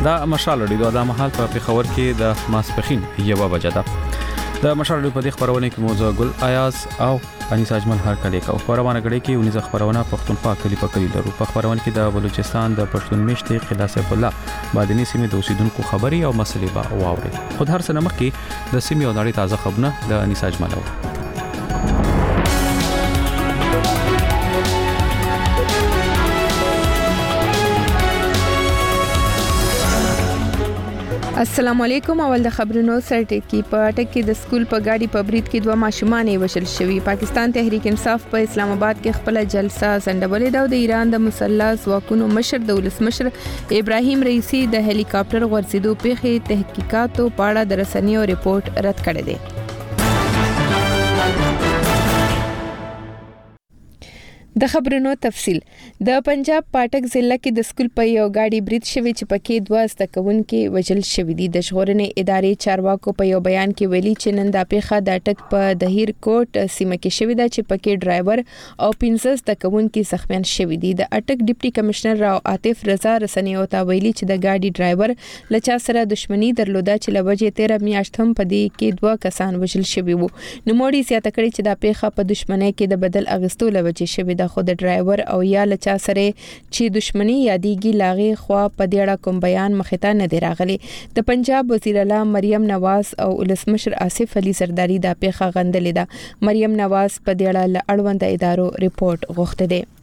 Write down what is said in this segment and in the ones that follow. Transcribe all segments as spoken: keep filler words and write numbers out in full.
دا مشال ډیو د مهال په پیښور کې د ماسپخین یو بجه ده. د مشال ډیو په دې خبرونه کې موضوع ګل ایاز او انیس اجمل هر کله کو خبرونه غړي کې ونیزه خبرونه پښتونخوا کلی په کلی درو په خبرونه کې د بلوچستان د پښتون میشتې خلاص الله بادنی سیمې د اوسیدونکو خبري او مسلې با واوري. خود هر سنه مخکې د سیمې او نړۍ تازه خبرونه د انیس اجمل او السلام علیکم. اول د خبرونو سرټکی په ټکی د سکول په گاډي په برید کې دوه ماشومان وشل شوی. پاکستان تحریک انصاف په اسلام آباد کې خپل جلسه سندبلې دا د ایران د مسلح ځواکونو مشر د ولسمشر ابراهیم رئیسی د هلی کاپټر غورځېدو پیښې تحقیقاتو په اړه د رسنیو ریپورت رد کړی دی. د خبرونو تفصیل. د پنجاب پاټک ضلع کې د سکول په یو گاډي برید شوی چې پکې دوه زده کوونکي وژل شوی دي. د ژغورنې ادارې چارواکو په یو بیان کې ویلي چې نن د پیښه د ټک په دهیر کوټ سیمه کې شوی ده چې پکې ډرایور او پنځه زده کوونکي زخمیان شوی دي. د اټک ډیپټي کمشنر راو عاطف رضا رسنیو ته ویلي چې د گاډي ډرایور لچا سره دښمنی درلوده چې لوجه تیرہ میاشت هم په دې کې دوه کسان وژل شوی وو. نو موړي زیاته کړي چې د پیښه په دښمنۍ کې د بدل اغستو لوجه شوی ده. خو د ډرایور او یا لچا سره چې دښمنی یادېږي لاغي خوا په دې اړه کوم بیان مخته نه دی راغلی. د پنجاب وزیر اعلی مریم نواز او ولسمشر آصف علي زرداری د پیښه غندلې ده. مریم نواز په دې اړه اړوند ادارو ریپورت غوښته دی.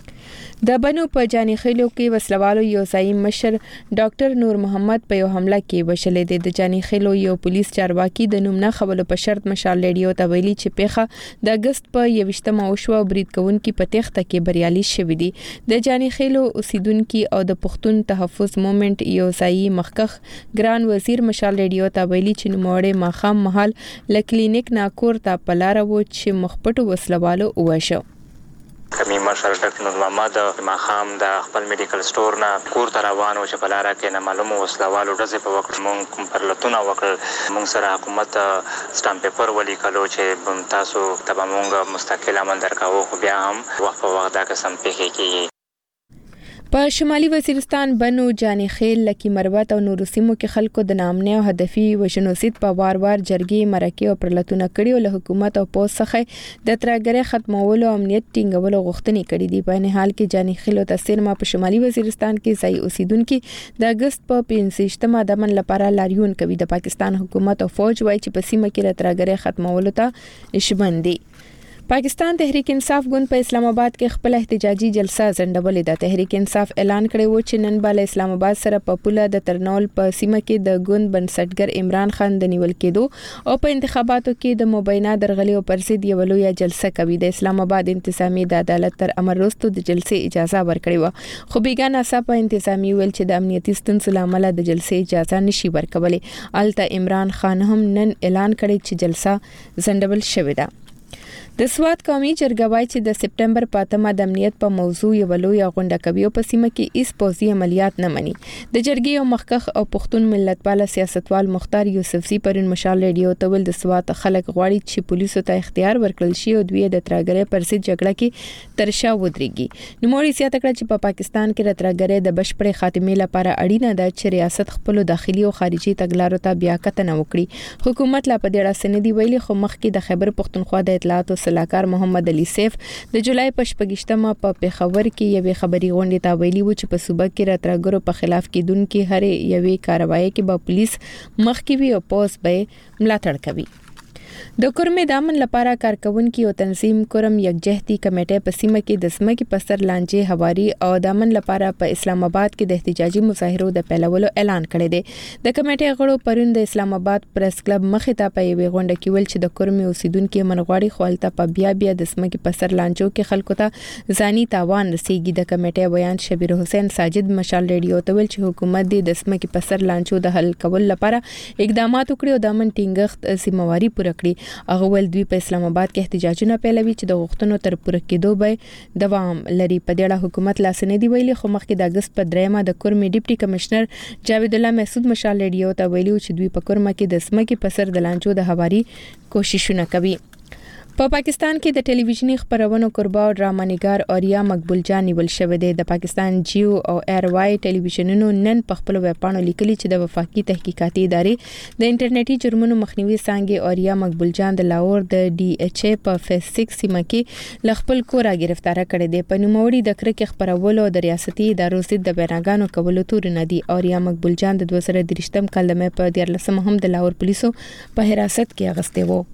د بنو په جاني خیلو کې وسلوالو یو ځای مشر ډاکټر نور محمد په یو حمله کې وشلې دي. د جاني خیلو یو پولیس چارواکي د نوم نه خبرو په شرط مشال ریډیو ته ویلي چې پیښه د اگست په یوشتمه وشو برید کوونکي په تخته کې بریالي شوې دي. د جاني خیلو اوسیدونکو او د پښتون تحفظ موومېنټ یو ځای مخکخ ګران وزیر مشال ریډیو ته ویلي چې نوموړی ماخام محل لکلینیک ناکور ته پلار وو چې مخپټو وسلوالو وشو. کمی مشر ډاکټر نور محمد ماخام د خپل میډیکل سٹور نه کور ته روان و چې په لاره کې نه معلومه وسلوالو ډزې په وخت مونږ کوم پرلتونه وکړ. مونږ سره حکومت سټامپ پیپر ولیکلو چې تاسو ته مونږ مستقل امن درکاو، خو بیا هم وخت په وخت دا قسم پیښې کیږي. په شمالي وزیرستان بنو جاني خیل لکی مروت او نورو سیمو کې خلکو د نامنه او هدفي وژنوسید په وار وار جرګې مرکې او پرلتونه کړي او له حکومت او پوس څخه د ترګرې ختمولو امنیت ټینګولو غوښتنې کړې دي. په نه حال کې جاني خیل او تاثیر ما په شمالي وزیرستان کې ځای اوسیدونکو د اگست په پنځه دمن لپاره لاریون کوي. د پاکستان حکومت او فوج وایي چې په سیمه کې د ترګرې ختمولو ته شبندي. پاکستان تحریک انصاف ګوند په اسلام آباد کې خپل احتجاجي جلسه ځنډولې ده. تحریک انصاف اعلان کړی و چې نن بل اسلام آباد سره په پوله د ترنول په سیمه کې د ګوند بنسټګر عمران خان د نیول کېدو او په انتخاباتو کې د مبینه درغلي او پرسید یو لوی جلسه کوي. د اسلام آباد انتظامی د عدالت تر امر وروسته د جلسې اجازه ورکړې و، خو بیګانه صاحب انتظامی ویل چې د امنیتي ستونزو لامل د جلسې اجازه نشي ورکولای. الته عمران خان هم نن اعلان کړی چې جلسه ځنډول شوې ده. د سواد قومي جرګه وايي چې د سپټمبر پاتمه د امنیت په موضوع یو لوی غونډه کوي او په سیمه کې هیڅ پوځي عملیات نه مني. د جرګې یو مخکخ او پښتون ملتپال سیاستوال مختار یوسفزي پرون مشال ریډیو ته ول د سواد خلک غواړي چې پولیسو ته اختیار ورکړل شي او دوی د ترګرې پرسید جګړه کې ترشا ودرېږي. نو موري سیاته کړ چې په پا پاکستان کې د ترګرې د بشپړې خاتمې لپاره اړینه ده چې ریاست خپل داخلي او خارجي تګلارو ته بیا کتنه وکړي. حکومت لا په دې اړه سندې ویلي، خو مخکې د خیبر پښتونخوا د اطلاعات صلاحکار محمد علي سیف د جولای په شپږشتمه په پیښور کې یوې خبري غونډې ته ویلي و چې په صوبه کې د ترګرو په خلاف کېدونکې هر یوې کاروایی کې به پولیس مخکې وي او پوس به ملاتړ کوي. د کورمې دامن لپاره کارکونکو او تنظیم کورم یکجهتي کمیټه په سیمه کې د سمکي په سر لانجې هواري او دامن لپاره په اسلام آباد کې د احتجاجي مظاهرو د پیلولو اعلان کړی دی. د کمیټې غړو پرون د اسلام آباد پریس کلب مخې ته په یوې غونډه کې ویل چې د کورمې اوسیدونکو منغواړي خپلته په بیا بیا د سمکي په سر لانجو کې خلکو ته ځاني تاوان رسیږي. د کمیټې بیان شبیر حسین ساجد مشال ریډیو ته ویل چې حکومت د سمکي په سر لانجو د حل کول لپاره اقدامات وکړي او دامن ټینګښت سیمواري پوره کړي. هغه ول دوی په اسلام آباد کې احتجاجونه پیلوي چې د غوښتنو تر پوره کېدو به دوام لري. په دې اړه حکومت لا سند دی ویلي، خو مخکې د اگست په دریمه د کورمې ډیپټي کمشنر جاوید الله محسود مشال ریډیو ته ویلي چې دوی په کورمه کې د سمکي په سر د لانجو د هواري کوششونه کوي. په پاکستان کې د ټلویزیونی خبرونو قربا او ډرامانګار اوریا مقبول جان نیول شوی دی. د پاکستان جیو او ایر وای ټلویزیونونو نن په خپل ویبپاڼو لیکلي چې د وفاقي تحقیقاتي ادارې د انټرنیټي جرمونو مخنیوي څانګې اوریا مقبول جان د لاهور د ډي ایچ ای په فیس سکس سیمه کې ل خپل کور گرفتار کړی دی. په نوموړي د کرکې خبرولو د ریاستي ادارو ضد د بیانګانو کولو تور نه دی. اوریا مقبول جان د دوه زره درې کال د مې په دیارلسمه هم د لاهور پولیسو په حراست کې اغستې وو.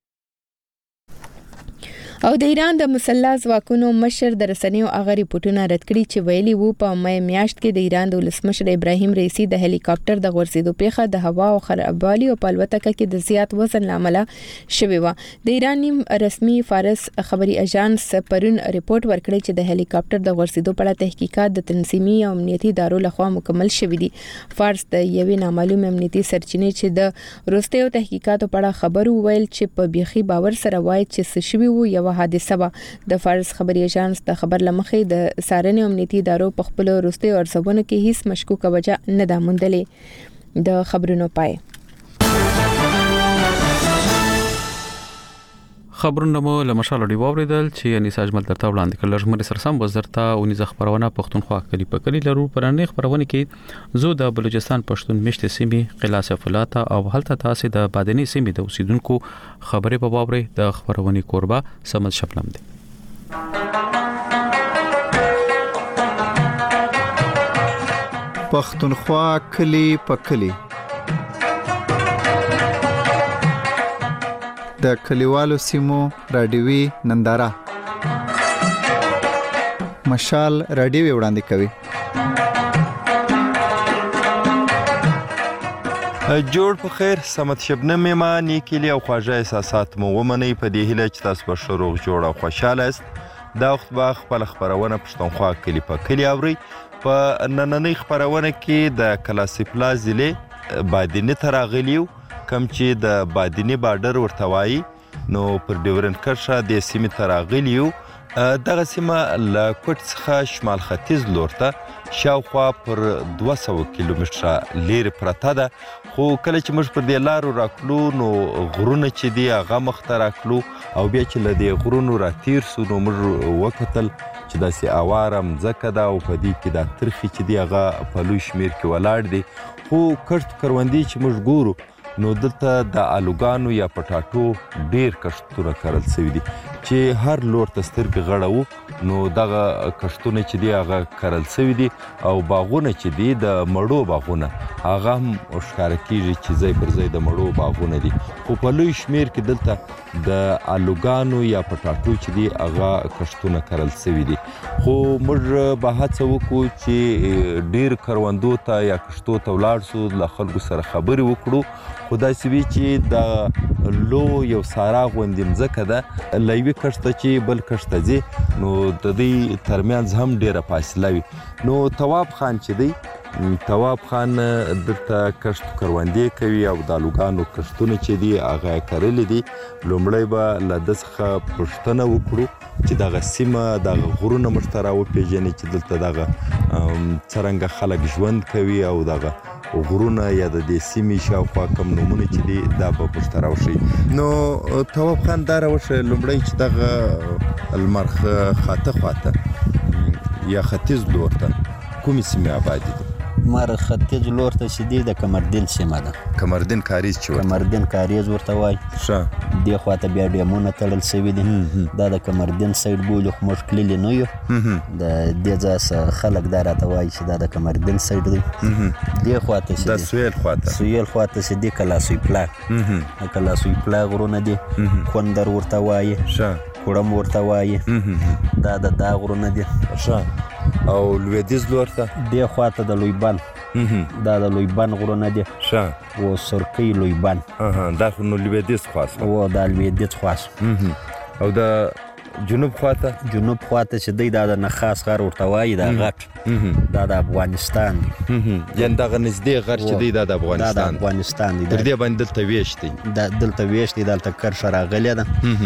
او د ایران د مسلح ځواکونو مشر د رسنیو هغه ریپورتونه رد کړي چې ویلي وو په مې میاشت کې د ایران د ولسمشر ابراهیم رئیسی د هلیکاپټر د غورځېدو پیښه د هوا او خرابوالي او په الوتکه کې د زیات وزن لامل شوی و. د ایران نیم رسمي فارس خبري اژانس پرون ریپورت ورکړی چې د هلیکاپټر د غورځېدو په اړه تحقیقات د تنظیمي او امنیتي ادارو لخوا مکمل شوی دي. فارس د یوې نامعلوم امنیتي سرچینې چې د روسیې تحقیقاتو په اړه خبر وویل چې په بيخي باور سره وایي چې څه شوی وو یو حادثه و. د فارس خبري اژانس د خبر لمخې د سارنې امنیتي ادارو په خپل وروستي ارزونه کې هیڅ مشکوکه وجه نه ده موندلې. د خبرونو پای خبرونه مو لمشاله دی ووریدل چې انیس اجمل درته وړاندې کړل. لږ سرسم وزارتا اونیز خبرونه پښتونخوا کلی په کلی لرو پرانه خبرونه کې زو د بلوچستان پښتون مشت سیمې قلاس فلاته او هلته تاسو د بادنی سیمې د اوسیدونکو خبره په وابره د خبرونه قربا سمد شپلم دي. پښتونخوا کلی په کلی د کلیوالو سیمو رادیوي ننداره مشال رادیوي وړاندې کوي. جوړ په خیر سمت شبنم ما نیکلی او خواجه احساسات مو ومني په دې هیله چې تاسو به شروع جوړ او خوشاله است. دا وخت به خپل خبرونه پښتونخوا کلی په کلی اوري. په نننۍ خبرونه کې د کلاسي پلازلې بادینی تراغلیو کم چې د بادینی بارډر ورتوای نو پر ډیورن کرښه د سیمې تراغلیو. دغه سیمه له کوټ څخه شمال ختیځ لور ته شاوخوا پر دوه سوه کیلومتره لرې پرته ده. خو کله چې موږ پر دې لارو راکلو نو غرونه چې دي هغه مخته راکلو او بیا چې له دې غرونو راتیر سو نو موږ وکتل چې داسې اواره مځکه ده او په دې کې دا ترخې چې دي هغه په لوی شمېر کې ولاړ دي. خو کښت کروندې چې موږ ګورو نو دلته د الوګانو یا پټاټو ډیر کښتونه کرل شوي دي چې هر لور ته سترګې غړه وو نو دغه کښتونه چې دي هغه کرل شوي دي او باغونه چې دي د مړو باغونه هغه هم ښکاره کیږي چې ځای پر ځای د مړو باغونه دي. خو په لوی شمېر کې دلته د الوګانو یا پټاټو چې دي هغه کښتونه کرل شوي دي. خو موږ به هڅه وکړو چې ډیر کروندو ته یا کښتو ته ولاړ سو له خلکو سره خبرې وکړو. خو داسې وي چې د لو یو سارا غوندې مځکه ده له یوې کښته چې بل کښته ځي نو د دوی ترمنځ هم ډیره فاصله وي. نو تواب خان چې دی تواب خان دلته کښت کروندې کوي او د الوګانو کښتونه چې دي هغه یې کرلي دي. لومړی به له ده څخه پوښتنه وکړو چې دغه سیمه دغه غرونه موږ ته راوپېژني چې دلته دغه څرنګه خلک ژوند کوي او دغه غرونه یا د دې سیمې شاوخوا کوم نومونه چې دي دا به پوښته راوښیي. نو تواب خان دا راوښیه لومړی چې دغه لمر خاته خواته یا ختیځ لور ته کومې سیمې آبادې دي؟ مر ختیځ لور ته چې دی د کمردین سیمه ده. کمردین کاریز چې ورته کمردین کاریز ورته وایي. ښه دې خواته بیا ډیمونه تړل شوي دي. دا د کمردین سایډ بولي خو موږ تللي نه یو. د دې ځای څخه خلک دا راته وایي چې دا د کمردین سایډ دی. دې خواته چې د سویل خواته سویل خواته چې دی کلاسوی پلا د کلاسوی پلا غرونه دي. خوندر ورته وایي. ښه کوړم ورته وایي. دا د دا غرونه دي. ښه او لویدیځ لور ته دې خواته د لویبان دا د لویبان غرونه دي. ښه و سرکۍ لویبان دا خو نو لویدیځ خواست و دا لویدیځ خواست. او د جنوب خواته جنوب خواته چې دی دا د نخاس غر ورته وایي دا غټ دا د افغانستان دی. یعنې دغه نږدې غر چې دی دا د افغانستان دا د افغانستان دی. تر دې باندې دلته ویشت دی دا دلته ویشت دی دلته کرښه راغلې ده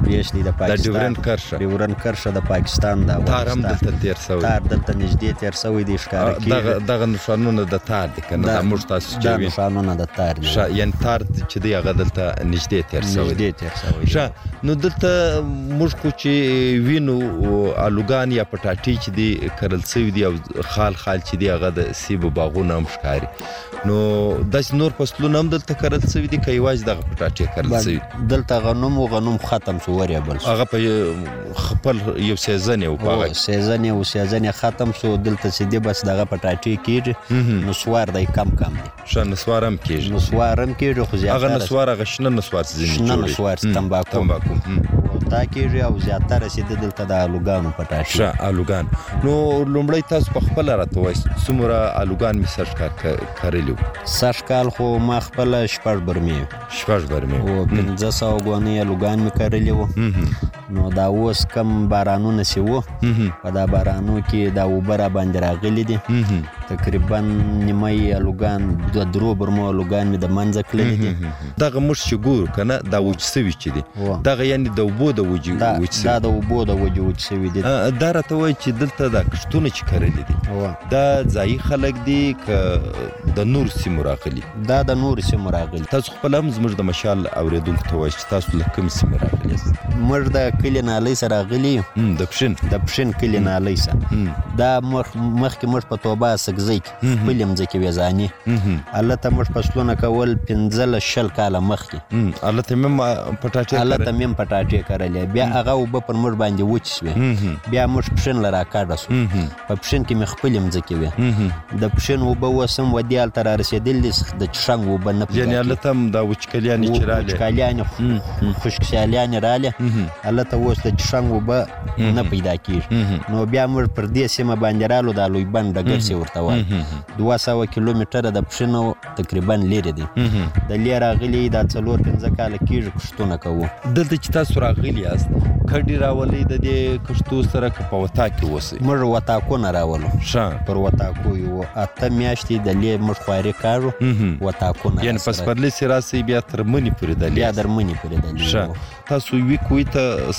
بریش دی د پاکستان د ډیورنډ کرښه ډیورنډ کرښه د پاکستان د تار هم دلته تیر شوی تار دلته نږدې تیر شوی دی ښکاره کېږي دغه نښانونه د تار دي که نه دا موږ تاسو چې دا وي نښانونه د تار دي یعنې تار چې دی هغه دلته نږدې تیر شوی دی نږدې تیر شوی دی ښه نو دلته موږ خو چې وینو الوګان یا پټاټي چې دي کرل شوي دي او خال خال چې دي هغه د سیبو باغونه هم ښکاري نو داسې نور فصلونه هم دلته کرل شوي دي که یوازې دغه پټاټې کرل شوي دلته غنم و غنم ختم شو وریبل شو هغه په خپل یو سیزن یې و په هغه سیزن یې و سیزن یې ختم شو دلته چې دی بس دغه پټاټې کېږي نسوار دی کم کم دی ښه نسوار هم کېږي نسوار هم کېږي خو زیاتره هغه نسوار هغه شنه نسوار چې ځینې شنه نسوار چې تمباکو تمباکو دا کېږي او زیاتره چې د دلته د الوګانو پټاټې ښه الوګان نو لومړی تاسو په خپله راته ووایئ څومره الوګان مې سږ کال کرلي وو سږ کال خو ما خپله شپږ برمې شپږ برمې و پنځه سوه ګونۍ الوګان مې کرلي وو نو دا اوس کم بارانونه چې وو په دا بارانو کې دا اوبه را باندې راغلي دي تقریبا نیمه الوګان د درو برمو الوګان مې د منځه کړلي دي دغه موږ چې ګورو که نه دا وچ سوي چې دي دغه یعنې د اوبو د وجې وچ سوي دا د اوبو د وجې وچ سوي دي دا راته وایي چې دلته دا کښتونه چې کرلي دي دا ځایي خلک دي که د نورو سیمو راغلي دا د نورو سیمو راغلي تاسو خپله هم زموږ د مشال اورېدونکو ته وایئ چې تاسو له کومې سیمې راغلي یاست موږ د کلي نالۍ څخه راغلي یو د پښین د پښین کلي نالۍ څخه دا مخکې موږ په توبه سګزۍ کې خپلې مځکې ویزانې هلته موږ فصلونه کول پنځلس شل کاله مخکې هلته مې هم پټاټې هلته مې هم پټاټې کرلې بیا هغه اوبه پر موږ باندې وچې شوې بیا موږ پښین له راکاږه شو په پښین کې مې خپلې مځکې وې د پښین اوبه اوس هم ودې هلته را رسېدلي دي د چشنګ اوبه نه پیدا یعنې هلته هم دا وچکالیانې چې رالې وچکالیانې خشکسیالیانې رالې هلته اوس د چشنګ اوبه نه پیدا کېږي نو بیا موږ پر دې سیمه باندې رالو دا لوی بند ډګر چې ورته وایي دوه سوه کیلومتره د پښین تقریبا لرې دی د لرې راغلي دا څلور پنځه کاله کېږي کښتونه کوو دلته چې تاسو راغلي یاست کډې راولئ د دې کښتو سره که په وطا کې اوسئ موږ وطاکونه راولو ښه پر وطاکو یو اته میاشتې د لې موږ خواري کاږو وطاکونه یعنې په سپرلي چې راسئ بیا تر مني پورې د لې بیا در مني پورې د لې ښه تاسو یوې کوی ته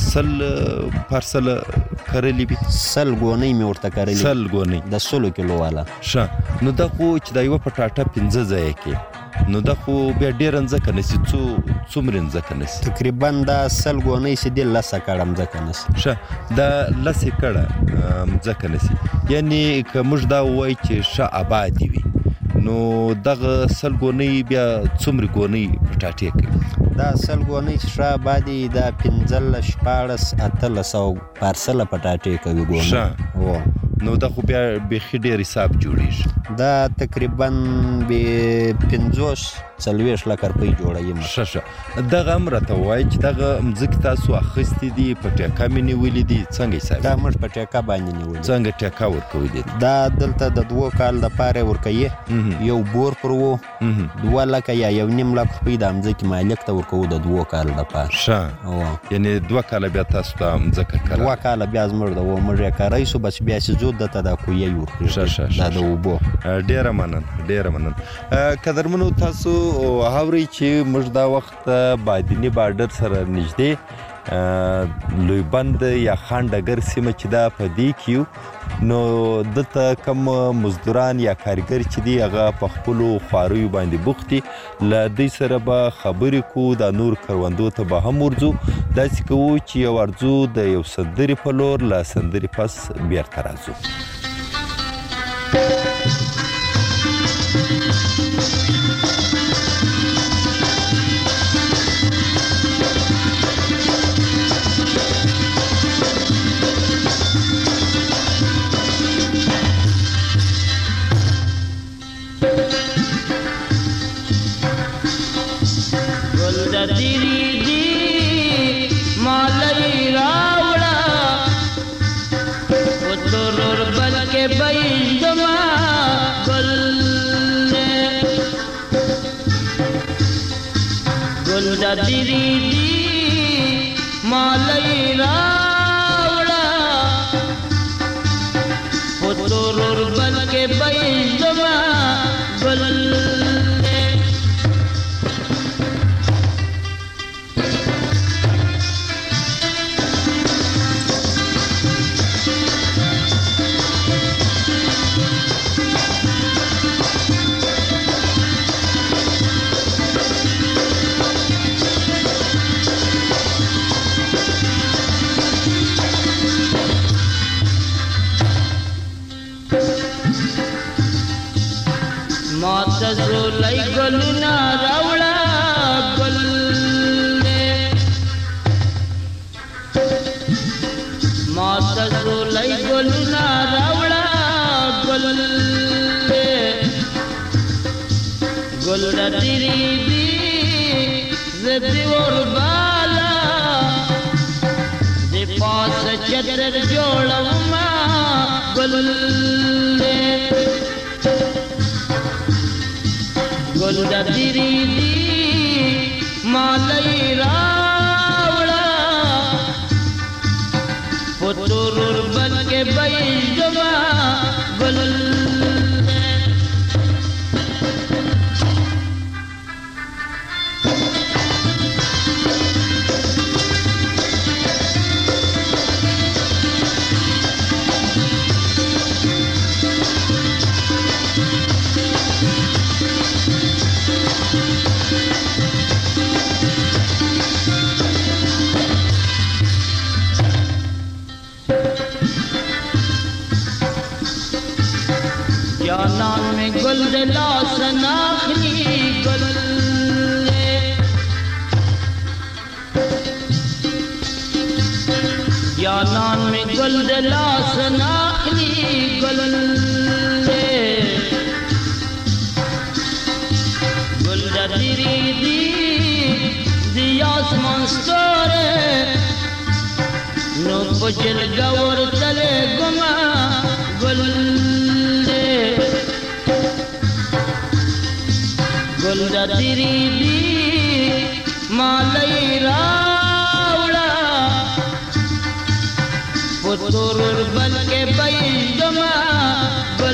سل پارسله کرلي وي سل ګونۍ مې ورته کرلي سل ګونۍ د سلو کیلو والا ښه نو دا خو چې دا یوه پټاټه پنځه ځایه کې نو دا خو بیا ډېره مځکه نسي څو څومرې مځکه نسي تقریبا دا سل ګونۍ چې دي لسه کړه مځکه نسي ښه دا لسې کړه مځکه نسي یعنې که موږ دا ووایو چې ښه آبادې وي نو دغه سل ګونۍ بیا څومرې ګونۍ پټاټې کوي دا سل ګونۍ چې ښه آبادې دا پنځلس شپاړس اتلس او پارسله پټاټې کوي ګونۍ نو دا خو بیا بیخي ډېر حساب جوړېږي دا تقریبا بې پنځوس څلوېښت لکه روپۍ جوړوي ښه ښه دغه هم راته ووایي چې دغه مځکې تاسو اخیستې دي په ټیکه مې نیولي دي څنګه حساب دا موږ په ټیکه باندې نیولي څنګه ټیکه ورکوي دي دا دلته د دوو کال دپاره ورکوي یو بور پر و دوه لکه یا یو نیم لک روپۍ د مځکې مالک ته ورکوو د دوو کال دپاره ښه یعنې دوه کاله بیا تاسو ته مځکه کره دوه کاله بیا زموږ د و موږ یې کری سو بس بیا چې ځو دته دا کویۍ ورکړي دا د اوبو ډېره منن ډېره منن قدرمنو تاسو اورئ چې موږ دا وخت بادینی بارډر سره نږدې لوی بند یا خان ډګر سیمه چې دا په دې کې یو نو دلته کم مزدوران یا کارګر چې دي هغه په خپلو خواریو باندې بوخت دي له دوی سره به خبرې کوو دا نور کروندو ته به هم ورځو داسې کوو چې یو ورځو د یو سندرې په لور له سندرې پس بیرته راځو دری دی مالای راوڑا پتور بل کے بیزما گل زولای ګلونه راوړه ګل ما ته زولای ګلونه راوړه ګل ګل ډېری دی زدي ور بالا دې پاس چتر جوړوما ګل ګل ډېری دی مالای راوړه پتور بن کې بېجما ګل جانان میں گل دلا سناخلی گل جانان میں گل دلا سناخلی گل گل دری دی دی آسمان ستورے نو پچل گور تلے گما گل گل دری دی مالای راوړه پتور بن کې بېجما گل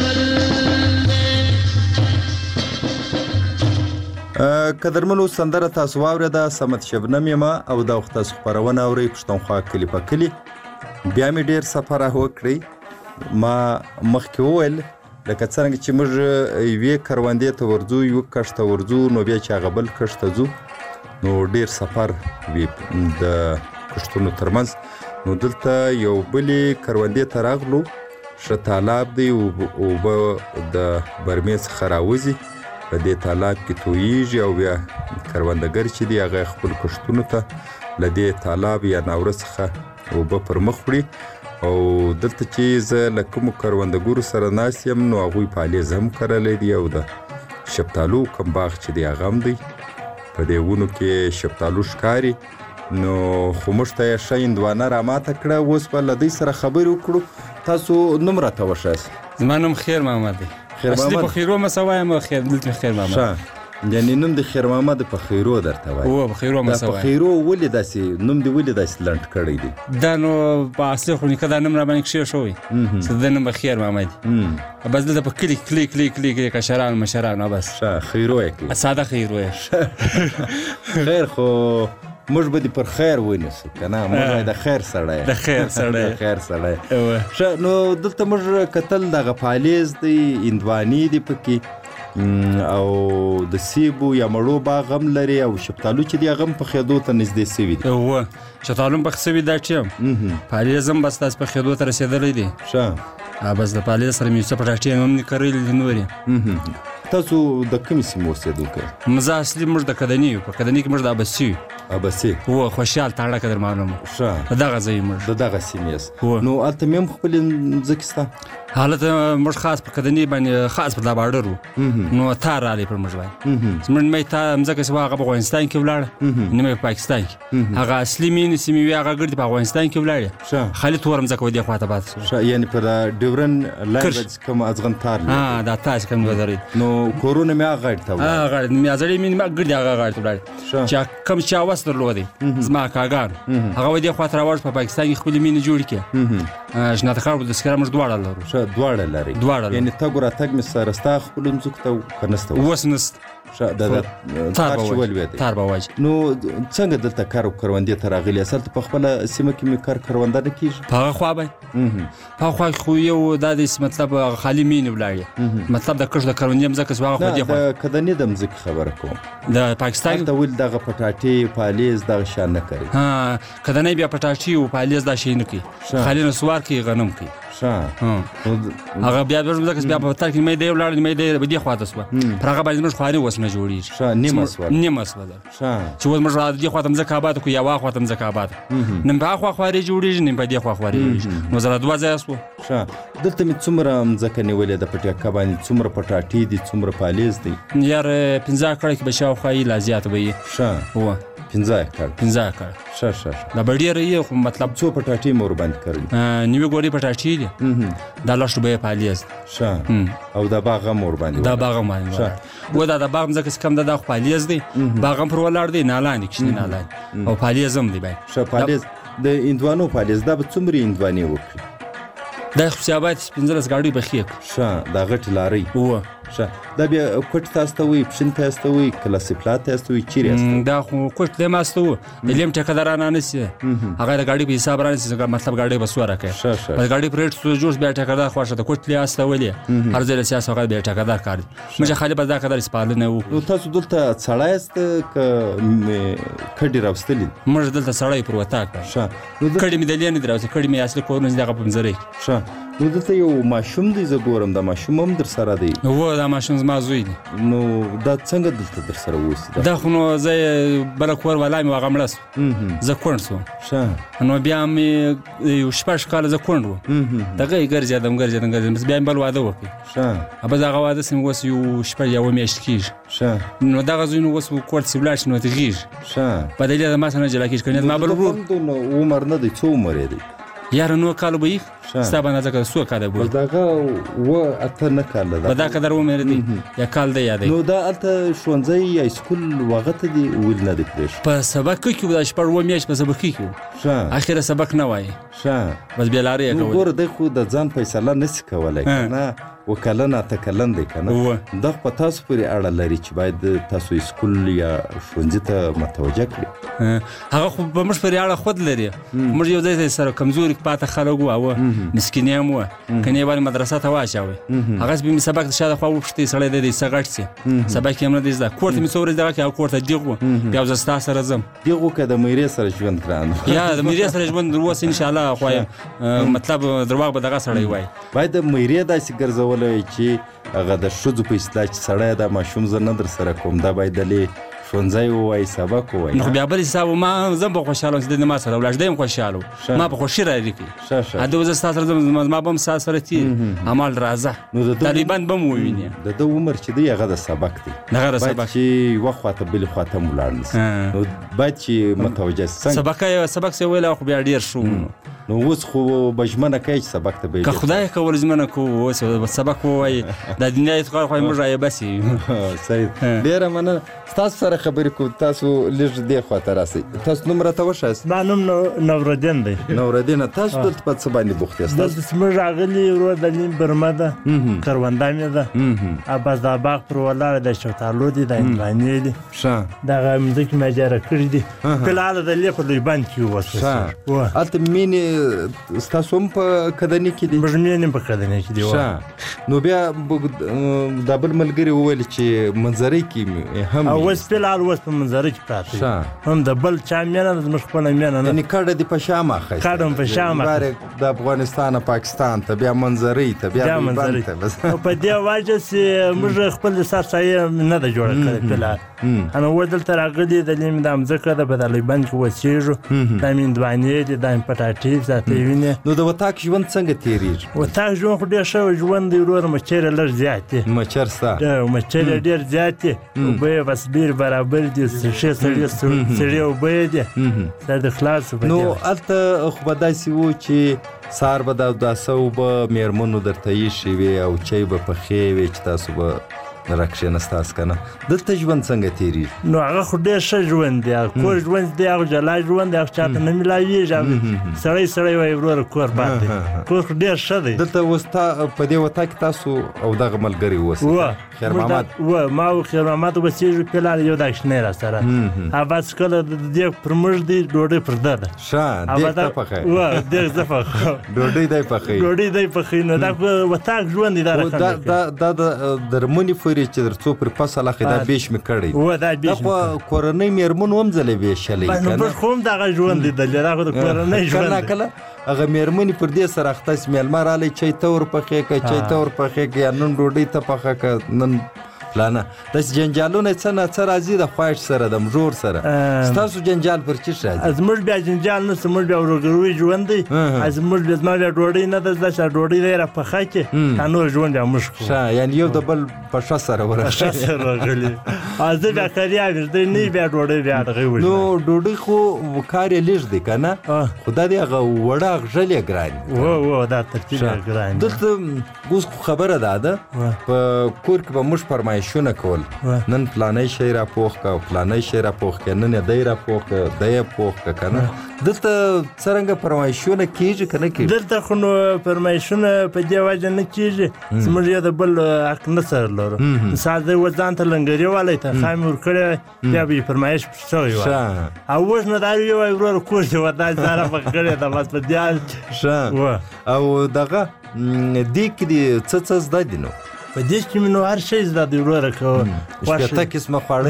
قدرمنو سندره تاسو واورېده صمد شبنم یم او دا وخت تاسو خپرونه اورئ پښتونخوا کلي په کلي بیا مې ډېر سفر وکړی ما مخکې وویل لکه څرنګه چې موږ یوې کروندې ته ورځو یو کښت ته ورځو نو بیا چې هغه بل کښت ته ځو نو ډېر سفر وي د کښتونو ترمنځ نو دلته یو بلې کروندې ته راغلو ښه تالاب دی اوبه د برمې څخه راوځي په دې تالاب کې تویږي او بیا کروندګر چې دی هغه خپل کښتونو ته له دې تالاب یا ناوره څخه اوبه پر مخ وړي او دلته چې زه له کومو کروندګرو سره ناست یم نو هغوی پالیز هم کرلی دی او د شفتالو کوم باغ چې دی هغه هم دی په دې ونو کې شفتالو ښکاري نو خو موږ ته یې ښه هندوانه راماته کړه اوس به له دوی سره خبرې وکړو تاسو نوم راته وښایاست زما نوم خیر محمد دی خیر اصلي محمد په خیرو مسه وایم خیر دلته خیر محمد ښه یعنې نوم د خیر محمد په خیرو درته وایي هو په خیرو دا مسه په وایم خیرو ولې داسې نوم دې ولې داسې لنډ کړی دی دا نو په اصلي خو نیکه دا نوم راباندې کښې شوی چې د نوم به خیر محمد دی بس دلته په کلي کلي کلي کلي کې کشران مشران بس ښه خیرو یې کړي ساده خیرو یې خیر خو موږ به دې پر خیر ونیسو که نه موږ د خیر سړی د خیر سړی د خیر سړی ښه نو دلته موږ کتل دغه پالیز دی هندوانې دي پکې او د سیبو یا مړو باغ هم لري او شفتالو چې دی هغه هم پخېدو ته نږدې سوي دي هو شفتالو هم پخې سوي دا ټیم پالیز هم بس تاسو پخېدو ته رسېدلی دی ښه بس د پالیز سره مې څه پټاټې هم نه کرلي دي نورې تاسو د کومې سیمې اوسېدونکی زه اصلي موږ د کدني یو په کدني کې موږ د ابسي یو ابسي هو خوشحال تاړه که در معلوم ښه د دغه ځای موږ د دغه سیمې یاست هو نو هلته مې هم خپلې مځکې شته حالت موږ خاص په کدني باندې خاص په دا باډر وو نو تار رالی پر موږ باندې زموږ نیمه تا مځکه چې وه هغه په افغانستان کې ولاړه نیمه په پاکستان کې هغه اصلي مینې سیمې وې هغه ګردې په افغانستان کې ولاړې خالي توره مځکه وه دې خواته پاتې شوه یعنې په ډیورن لاین باندې کوم ازغن تار ها دا تاسې کوم ودرېد نو کورونه مې هغه غاړې ته هغه غاړې مې زړې مینې مې ګردې هغه غاړې ته ولاړې چې کوم چا وس درلودی زما کاګان هغه وه دې خواته راوړ په پاکستان کې خپلې مینې جوړې کړې شناخته کارت دستګیره موږ دواړه لرو ښه دواړه لرئ دواړه یعنې تګ و راتګ مې سره ستا خپلو مځکو ته که نسته اوس نسته ښه دا تار چې ولوېدی تار به واجي نو څنګه دلته کار کروندې ته راغلي اصل ته په خپله سیمه کې مې کار کرونده نه کېږي په هغه خوا به په هغه خوا خو یو دا داسې مطلب خالي مینې ولاړې مطلب د کښت د کروندې مځکه چې هغه خوا دې خوا د کدنې د مځکې خبره کوم د پاکستان هلته ولې دغه پټاټې پالیز دغه شیان نه کوي ها کدنۍ بیا پټاټي او پالیز دا شی نه کوي خالي نسوار کوي غنم کوي هغه بیا ځکه بیا په تر کې مې دی ولاړ مې دی به دی خواته سو پر هغه باندې موږ خواري وسنه جوړیږي نیمه سو نیمه سو چې موږ دی خواته مزه کابات کو یا وا خواته مزه کابات نن په خوا خواري جوړیږي نن په دی خوا خواري جوړیږي نو زړه دوا ځای سو دلته می څومره مزه نیولې د پټه کبانی څومره پټاټي دي څومره پالیز دي یار پنځه کړه کې بشاو خوای لازیات وي ښه هو پنځه کړه پنځه کړه ښه ښه دا ډیر یې خو مطلب څو پټاټي مور باندې کړل نیو ګوري پټاټي دي دا لاش به پالیز ښه او دا باغ مور باندې دا باغ باندې و دا د باغ مزه کم د پالیز دي باغ پر ولاړ دي نه لاندې کښنی نه لاندې او پالیز هم دی بای ښه پالیز د اندوانو پالیز دا به څومره اندواني وکړي دا خو سیابات پنځلس ګاډي بخیک ښه دا غټ لاري و ښه دا بیا کوټ تاسو ته وي پښین تاسو ته وي کلاسي پلات تاسو ته وي چیرې دا خو کوټ له ماستو د لیم ټکدارانه نسی هغه د ګاډي په حساب رانسی مطلب ګاډي بسوره کوي ښه ښه په ګاډي پرېټ سو جوړ بیا ټکدار خوښه د کوټ له استولې هر ځای سیاست هغه بیا ټکدار کار مجه خالي بس دا کدار سپالنه وو نو تاسو دلته څړایست ک کډي راوستلی موږ دلته سړی پر وتا ښه کډي مې دلې نه دراوځي کډي مې اصلي کورونه دغه په منځري ښه نو دلته یو ماشوم دی زه ګورم دا ماشوم هم در سره دی و دا ماشوم زما زوی دی نو دا څنګه دلته در سره اوسي دا خو نو زه بل کور ولا مې واغه مړس زه کون سو ښه نو بیا مې یو شپږ کال زه کون و دغه ګرځیدم ګرځیدم ګرځیدم بس بیا بل واده وکړ ښه ابا دا واده سم وس یو شپږ یو میاشت کیږي ښه نو دا غزوی نو وس کور سیبلاش نو تغیر ښه په دې د ما سره جلا کیږي کنه ما بل ورو نو عمر نه دی څو عمر دی یار نو کال به ستابه ځکه سو کال به دغه و اته نه کال ده دا قدر و مې دی یا کال دی یاد نو دا الته ښوونځی یا سکول وغت دی ول نه دی پرېښ په سبق کې دا شپږ و میاشت په سبق کې ښه اخر سبق نه وای ښه بس بیا لارې کوي ګور د خو د ځان فیصله نس کولای کنه وکلنه تکلن دی کنه دا په تاسو پورې اړه لري چې باید تاسو سکول یا ښوونځي ته متوجه کړئ هغه خو په مش پورې اړه خود لري موږ یو ځای سره کمزوري پاته خلک وو مسکینیم وو کني باندې مدرسه ته واچوي هغه به سبق شاده خو وښتي سړی د دې سغړ سي سبق یې نه دی زده کوړه می څورې دغه کې کوړه دیغو بیا زستا سره زم دیغو که د مېرې سره ژوند کړان یا د مېرې سره ژوند وروس ان شاء الله خو مطلب درواغ به دغه سړی وای باید د مېرې داسې ګرځولای چې هغه د شذو په اصطلاح چې سړی د ماشوم زه نه در سره کوم دا باید دلې ښوونځی ووایي سبق ووایي نو بیا بل حساب ما زه به خوشحاله چې د ما سره ولاړ دی خوشحاله ما په خوشي راځي ښه ښه دا وزه تاسو سره ما به سره سره تي عمل راځه نو د طالبان به مو ویني د د عمر چې دی هغه د سبق دی هغه د سبق چې وخت بل خواته مولار نو باید چې متوجه سبق سبق سی ویل خو بیا ډیر شو نو اوس خو بجمنه کوي چې سبق ته به که خدای کول زمنه کو اوس سبق وای د دنیا څخه خو موږ راي بسي صحیح ډیر مننه تاسو سره خبرې کو تاسو لږ دی خواته راسي تاسو نوم راته وښاست ما نوم نوردین دی نوردین تاسو دلته په څه باندې بوخت یاست تاسو سمج راغلی ورو د نیم برمه ده کرواندا مې ده اباز د باغ پر ولاړ د شوتالو دي د انواني دي ښه دغه مزک ماجره کړی دي کله د لې په لوی باندې کې وسه ښه اته مینه تاسو هم په کدنې کې دي برمینه په کدنې کې دي ښه نو بیا د بل ملګری وویل چې منظرې کې هم اوس په لال اوس په منظرې کې پراته هم د بل چا مینه د مخ په مینه نه یعنی کډه دی په شامه خای کډم په شامه د افغانستان پاکستان ته بیا منظرې ته بیا منظرې بس په دې واجه چې موږ خپل سر ځای نه د جوړ کړی په لال انا ودل تر غدي د لیم د امزکه د بدلې بند کې وسیږو د مين دوانې د دایم پټاټي ذاتي ویني نو د وتاک ژوند څنګه تیریږي وتاک ژوند خو ډیر شو ژوند دی ورور مچره لږ زیات دي مچر ستا دا مچره ډیر زیات دي به بس بیر برابر دي شي سړی سړی او به دي دا د خلاص نو الته خو بداسي وو چې سار به د داسو به میرمنو درته یې شي وي او چي به په خې وي چې تاسو به راکښې نستاس کنه دلته ژوند څنګه تیریږي نو هغه خو ډېر ښه ژوند دی کور ژوند دی هغه جلا ژوند دی هغه چاته نه میلاویږي سړی سړی وایي وروره کور پاتې کور خو ډېر ښه دی دلته اوس تا په دې وتا کې تاسو او دغه ملګري اوسئ خیر محمد و ما او خیر محمد وسیږي په لار یو دښنه را سره اواز کله د دې پر موږ دی ډوډۍ پر ده ښه دې ته پخې و دې زفه ډوډۍ دی پخې ډوډۍ دی پخې نو دا وتا ژوند دی دا دا د درمنی چې درڅو پر فصل اخی دا بیش می کړی و دا بیش دا کورنۍ میرمن هم ځلې بیشلې کنه نو خو هم دا ژوند دی دا د کورنۍ ژوند کله هغه مېرمنې پر دې سره اخته سي میلمه رالی چای ته ور پخې که چای ته ور پخې که یا نن ډوډۍ ته پخه که نن پلانه داسې جنجالونه څه نه څه راځي د خواهش سره د مژور سره ستاسو جنجال پر چیش راځي؟ زموږ بیا جنجال نشته، موږ بیا ورورګلوي ژوند دی. زموږ بیا زما بیا ډوډۍ نه ده زده چې ډوډۍ دی را پخه کړې تا نور ژوند بیا موږ کوو. ښه یعنې یو د بل په ښه سره ورغلي ښه سره ورغلي زه بیا کریا وي دی نه بیا ډوډۍ بیا دغې وژنه. نو ډوډۍ خو کار یې لږ دی که نه خو دا دی هغه وړه غژل یې ګران دي. و و دا ترتیب یې ګران دی. دلته اوس خبره دا ده په کور کې به موږ فرمایشونه کول نن پلانی شی را پوخ که پلانی شی را پوخ که نن دی را پوخ که دی پوخ که که نه دلته څرنګه فرمایشونه کېږي که نه کېږي؟ دلته خو نو فرمایشونه په دې وجه نه کېږي زموږ یو د بل حق نه سره لرو. مثال دی و ځان ته لنګري والی تنخوا مې ورکړې وی بیا به یې فرمایش شوی وای او اوس نو دا وی ورور کور دې و دا ساره پخ کړې ده بس په دې ښه او دغه دې کې دې څه څه زده دي نو؟ په دې کې مې نو هر شی زده دی وروره که شپېته قسمه خواړه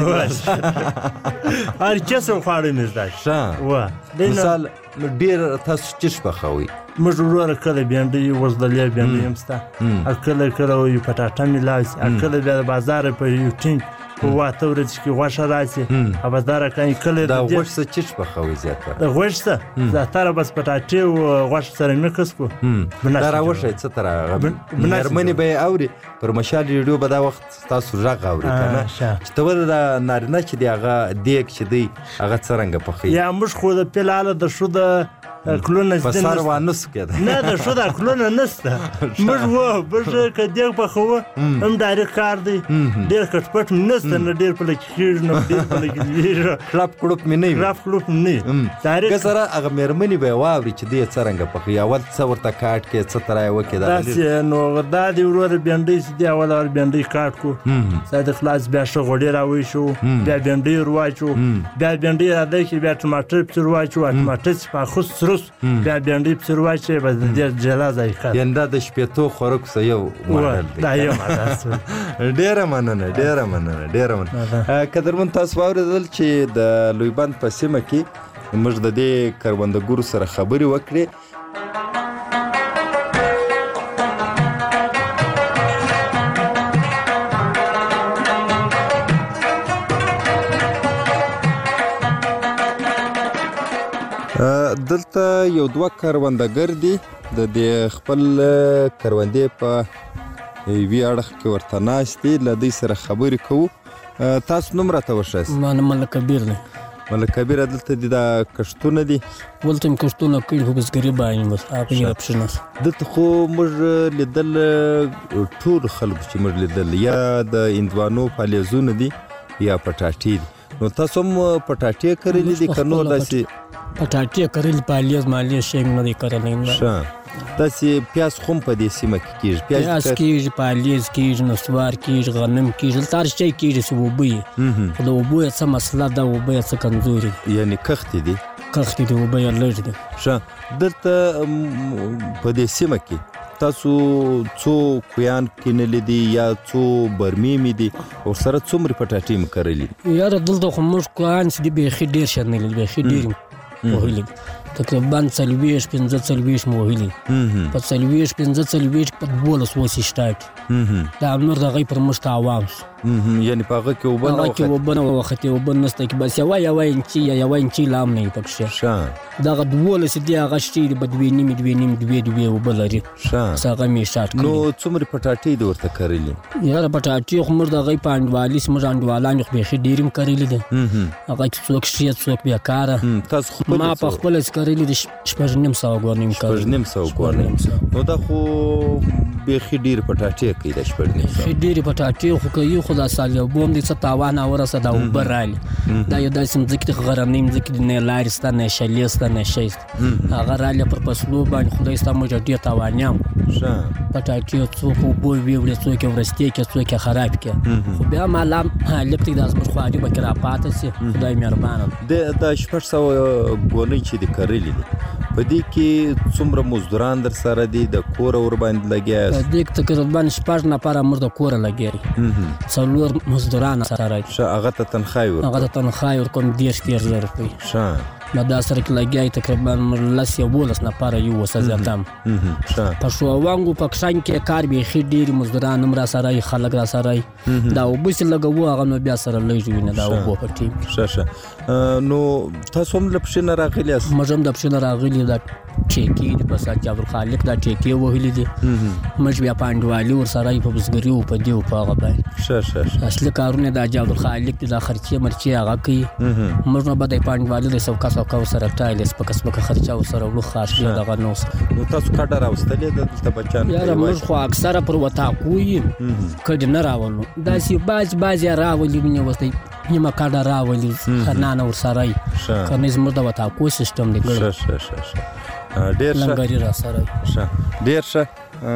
هر قسم خواړه مې زده ښه مثال ډېر تاسو چیش پخوئ؟ موږ وروره کله بینډۍ وزدلې بینډۍ هم شته کله کله یو پټاټه میلاو شي کله بیا د بازار په یو ټینګ په واته ورځ کې غوښه راشي او دا رقم کله دا غوښه څه چیش پخوئ زیاتره؟ د غوښه زیاتره بس پټاټې او غوښه سره میکس کو دا راوښی څه ته راغله مېرمنې به یې اوري پر مشال ریډیو به دا وخت ستاسو غږ اوري که نه چې ته ولې دا نارینه چې دی هغه دیګ چې دی هغه څرنګه پخوي؟ یا موږ خو د فلحاله د ښځو کلونه په سر وانوس کېده نه د ښځو کلونه نشته موږ و موږ که دیګ پخوو هم ډایرکټ کار دی ډېر کټ پټ مې نشته نه ډېر پله کې کېږي نه ډېر پله کې لوېږي کړپ کړوپ مې نه وي کړپ کړوپ مې نه وي که سره هغه مېرمنې به یې واوري چې دی یې څرنګه پخوي اول څه ورته کاټ کړې څه ته را یې وکړې داسې نو دا دی وروره بینډۍ چې دی اول اول بینډۍ کاټ کړو ستا د خلاص بیا ښه غوړي را وایشو بیا بینډۍ ور واچو بیا بینډۍ را دی چې بیا ټماټر پسې ور واچو ټماټر چې پاخه سروس بیا بینډۍ پسې ور واچوې بس د دې جلا ذایقه یعنې دا د شپېتو خوراکو څه یو ماډل دی دا یو ماډل ډېره مننه ډېره مننه ډېره مننه قدرمن تاسو واورېدل چې د لویبند په سیمه کې موږ د دې کروندګرو سره خبرې وکړې. دلته یو دوه کروندګر دي د دې خپل کروندې په یوې اړخ کې ورته ناست دي له دوی سره خبرې کوو. تاسو نوم راته وښایاست؟ ما نوم ملک کبیر دی. ملک کبیره دلته دي دا کښتونه دي؟ دلته مې کښتونه کړي خو بزګري باندې بس هغه یې پسې نه دلته خو موږ لیدل ټول خلکو چې موږ لیدل یا د هندوانو فعالیزونه دي یا پټاټې دي. نو تاسو هم پټاټې کرلې دي که نور داسې؟ پټاټې کرلې پالیز مالیز شی نه دی کرلی. ښه داسې پیاز خو هم په دې سیمه کې کېږي؟ پیاز کېږي، پالیز کېږي، نسوار کېږي، غنم کېږي، دلته هر شی کېږي چې اوبه وي خو د اوبو یې څه مسله ده اوبه یې څه کمزوري دي یعنې کښتې دي کښتې دي اوبه یې لږ دي. ښه دلته په دې سیمه کې تاسو څو کویان کینلې دي یا څو برمې مې دي ورسره څومرې پټاټې مې کرلې دي؟ یاره دلته خو موږ کویان چې دي بیخي ډېر شنلې دي بیخي ډېر وهلي دي تقریبا څلوېښت پنځه څلوېښت مو وهلي په څلوېښت پنځه څلوېښت په دولس اوس یې سټارټ دا نور د هغوی پر موږ ته عوام شو یعنې په هغه کې اوبه نه وختې اوبه نه وختې اوبه نشته کې بس یوه یوه انچي یا یوه انچي لا هم نه وي پکښې دغه دولس دي هغه شتې دي به دوې نیمې دوې نیمې دوې دوې اوبه لري بس هغه مې سټارټ کړي. نو څومرې پټاټې دې ورته کرلې؟ یاره پټاټې خو موږ د هغوی په انډوالي زموږ انډوالان خو بیخي ډېرې م کرلې دي هغه چې څوک ښې څوک بېکاره ما په خپله چې کرلې دي شپږ نیم سوه ګورنۍ م کرلې. شپږ نیم سوه ګورنۍ نو دا خو بیخي ډېرې پټاټې کوي دا شپږ نیم سوه بیخي ډېرې پټاټې خو کوي خو دا سال یو بوم دی څه تاوان راورسه دا اوبه رالي دا یو داسې مځکې دي غرنۍ مځکې دي نه لارې شته نه شلې شته نه شی شته هغه رالي پر فصلو باندې خدای ستا موږ ډېر تاوانیان پټاټې څوک اوبه ویوړې څوک یې ورستې کړې څوک یې خراب کړې خو بیا مالا هلک دی دا زموږ خواري به کې راپاته شي خدای مهربانه دا شپږ سوه ګونۍ چې دې کرلې دي په دې کې څومره مزدوران در سره دي د کوره ورباندې لګیا یاست؟ په دې کې تقریبا شپږ نفره موږ د کوره لګیا دي څلور مزدوران سره دي. ښه هغه ته تنخوا یې ورکوم؟ هغه ته تنخوا یې ورکوم دېرش دېرش زره روپۍ. ښه نو دا سره کې لګیای تقریبا لس یولس نفره یو وسه زیاتم په شوانګو په کشان کې کار به خې ډیر مزدوران هم را سره خلک را سره دا وبس لګو هغه نو بیا سره لږ وینه دا وبو په ټیم شه نو تاسو هم لپاره نه راغلی اس مجم د پښنه راغلی دا ټیکی د بسات عبد الخالق دا ټیکی وهلی دي مج بیا پاندوالي ور سره په بزګری او په دیو په هغه باندې شه شه اصل کارونه د عبد الخالق د خرچي مرچي هغه کوي مجنه بده پاندوالي د سوکا سوکا سره ټایلس په کسبه خرچا سره ولو خاص دی دغه نو تاسو کډه راوستلې د دلته بچان یاره موږ خو اکثره پر وتا کوی کډه نه راولو دا سی باز باز راولي مینه وستي نیمه کډه راولي خنانه ور سره کنه زموږ د وتا کو سیستم دی شه شه شه ډیر شه لنګری را سره شه ډیر شه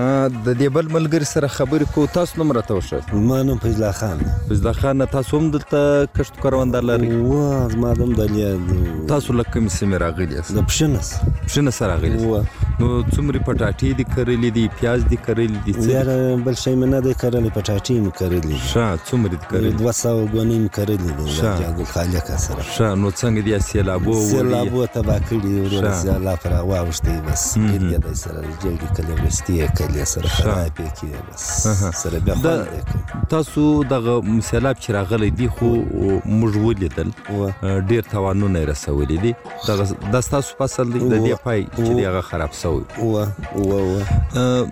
د دې بل ملګری سره خبرې کو تاسو نوم راته وښه ما نوم فیض الله خان فیض الله خان تاسو هم دلته کښت کاروندار لري وا زما دم دلې تاسو لکه کوم سیمه راغلی یاست د پښنس پښنس راغلی نو څومره پټاټې دي کرلې دي پیاز دي کرلې دي څه بل شي نه دي کرلې پټاټې مې کرلې شه څومره دي کرلې دوه سوه غونې مې کرلې دي د عبد الخالق سره شه نو څنګه دي سیلابو سیلابو تبا کړي ورته سیلاب را واوښتي بس کې د سره جلدی کله ورستي کله سره خراب کې بس سره بیا خو تاسو دغه سیلاب چې راغلی دی خو موږ ولیدل ډیر توانونه رسولي دي دغه د تاسو فصل دی د دې پای چې هغه خراب شوی و و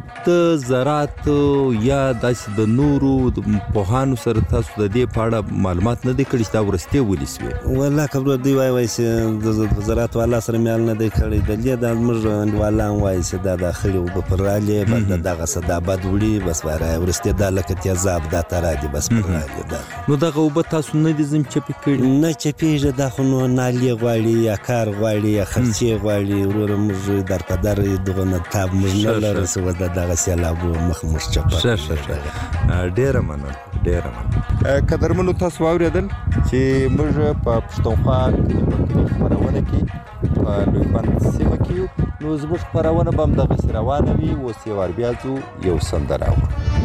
د زراعت یا د نورو د پوهانو سره تاسو د دې په اړه معلومات نه دي کړی چې دا ورسته ولې سوي والله خبر دی وای وای چې د زراعت والا سره مال نه دی کړی د دې د موږ والا وای چې دا داخلي او په پراله بعد دغه صدا بد وړي بس واره ورسته د لکه تیزاب د ترادي بس پراله دا نو دغه وب تاسو نه دي زم چپی کړی نه چپیږي د خو نو نالي غواړي یا کار غواړي یا خرچي غواړي ورور موږ در په در دغه نه تاب موږ نه لرو سو د دغه سیلابو مخ مش چپا شه شه ډیر مننه ډیر مننه قدرمنو تاسو اوریدل چې موږ په پښتونخوا کې خبرونه کې په لوی بند سیمه کې نو زموږ خبرونه به هم دغسې روانه وي اوس یو وار بیا ځو یو سندره اورو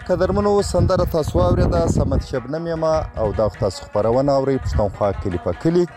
قدرمنو سندره تاسو واورېده صمد شبنم یم او دا تاسو خپرونه اورئ پښتونخوا کلي په کلي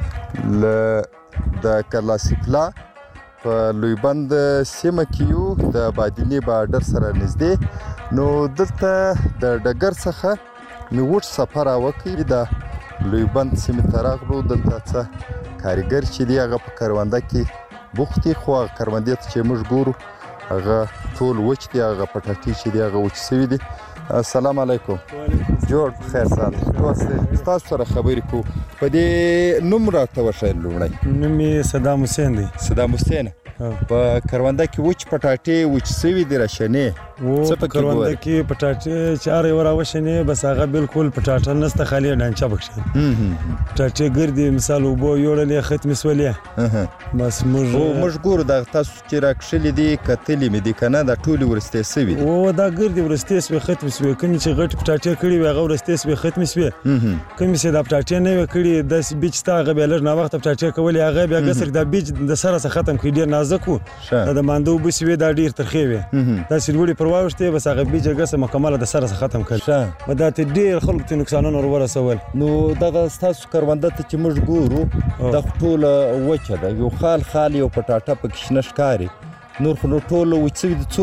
له د کلاسیپلا په لویبند سیمه کې یو د بادینې بارډر سره نږدې نو دلته د ډګر څخه مې وټ سفر وکړ د لویبند سیمې ته راغلو دلته څه کارګر چې دی هغه په کرونده کې بوخت دي خو هغه کروندې ته چې موږ ګورو هغه ټول وچ دي هغه پټاټي چې دی هغه وچ سوي دي السلام علیکم جوړ په خیر سات تاسو سره خبرې کوو په دې نوم راته وښایئ لومړی نوم یې صدام حسین دی صدام حسین په کرونده کې وچ پټاټې وچ سوي دي راشنې و په کرونده کې پټاټې چې هر یو راوشنې بس هغه بالکل پټاټه نسته خالي ډانچه پکښې پټاټې ګردې مثال اوبه یوړلې ختمې سولې بس موږ موږ ګورو دا تاسو چې راکښلې دي کتلې مې دي که نه دا ټولې ورستې سوي دي او دا ګردې ورستې سوې ختمې سوې کومې چې غټې پټاټې کړې وې هغه ورستې سوې ختمې سوې کومې چې دا پټاټې نه وې کړې داسې بیج سته هغه بیا لږ ناوخته پټاټې کولې هغه بیا ګسر دا بیج د سره څخه ختم کړي ډېر نازک و دا د مانده اوبه سوې دا ډېر ترخې وې داسې لوړې پر واوښتې بس هغه بیجه ګسه مکمله د سره څخه ختم کړل په دا ته ډېر خلکو ته نقصانونه ور ورسول نو دغه ستاسو کرونده ته چې موږ ګورو دا ټوله وچه ده یو خال خال یو پټاټه پکې شنه ښکاري نور خو نو ټول وچ سوي دي څو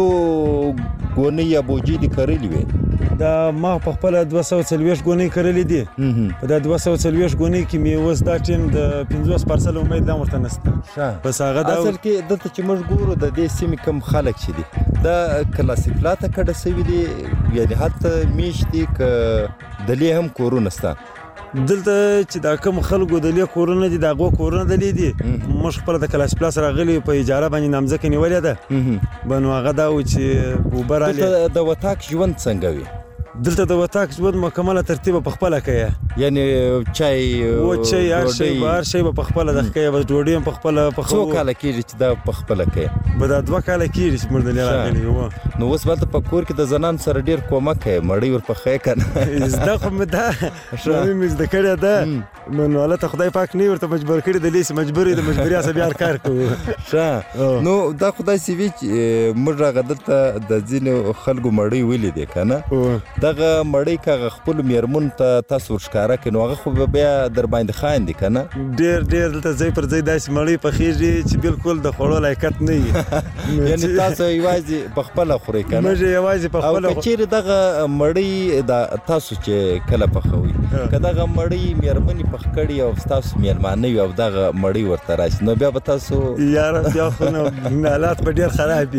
ګونۍ یا بوجۍ دي کرلې وې دا ما په خپله دوه سوه څلوېښت ګونۍ کرلې دي په دا دوه سوه څلوېښت ګونۍ کې مې اوس دا ټیم د پنځوس پرسله امید لا ورته نشته بس هغه دا اصل کې دلته چې موږ ګورو د دې سیمې کوم خلک چې دي دا کلاسیپلا ته کډه سوي دي یعنې هلته میشت دي که دلې هم کورونه شته دلته چې دا کوم خلکو دلې کورونه دي د هغو کورونه دلې دي موږ خپله د کلاسیپلا سره راغلي په اجاره باندې نامځکه نیولې ده به نو هغه دا و چې اوبه رالې دلته د وطاق ژوند څنګه وي دلته د وطاق ژوند مکمله ترتیبه په خپله کوي یعنې چای و چای هر شی به هر شی به په خپله دغه کوي بس ډوډۍ هم په خپله پخوو څو کاله کېږي چې دا په خپله کوي به دا دوه کاله کېږي چې موږ دلې راغلي یو نو اوس به هلته په کور کې د زنانو سره ډېر کومک کوي مړۍ ورپخوي که نه زده خو مې دا مړۍ مې زده کړې ده نو هلته خدای پاک نه ورته مجبور کړي د لیسې مجبور د مجبوري اسه بیا کار کوو ښه نو دا خو داسې وي چې موږ هغه دلته د ځینو خلکو مړۍ ولیدې که نه دغه مړۍ که هغه خپلو مېرمنو ته تاسو ورښکاره کړئ نو هغه خو به بیا در باندې خاندي که نه ډېر ډېر دلته ځای پر ځای داسې مړۍ پخېږي چې بالکل د خوړو لایقت نه وي یعنې تاسو یوازې په خپله خورئ که نه موږ یوازې په خپله او که چیرې دغه مړۍ دا تاسو چې کله پخوئ که دغه مړۍ مېرمنې پخ کړي او ستاسو مېلمانه وي او دغه مړۍ ورته راشي نو بیا به تاسو یاره بیا خو نو حالات به ډېر خراب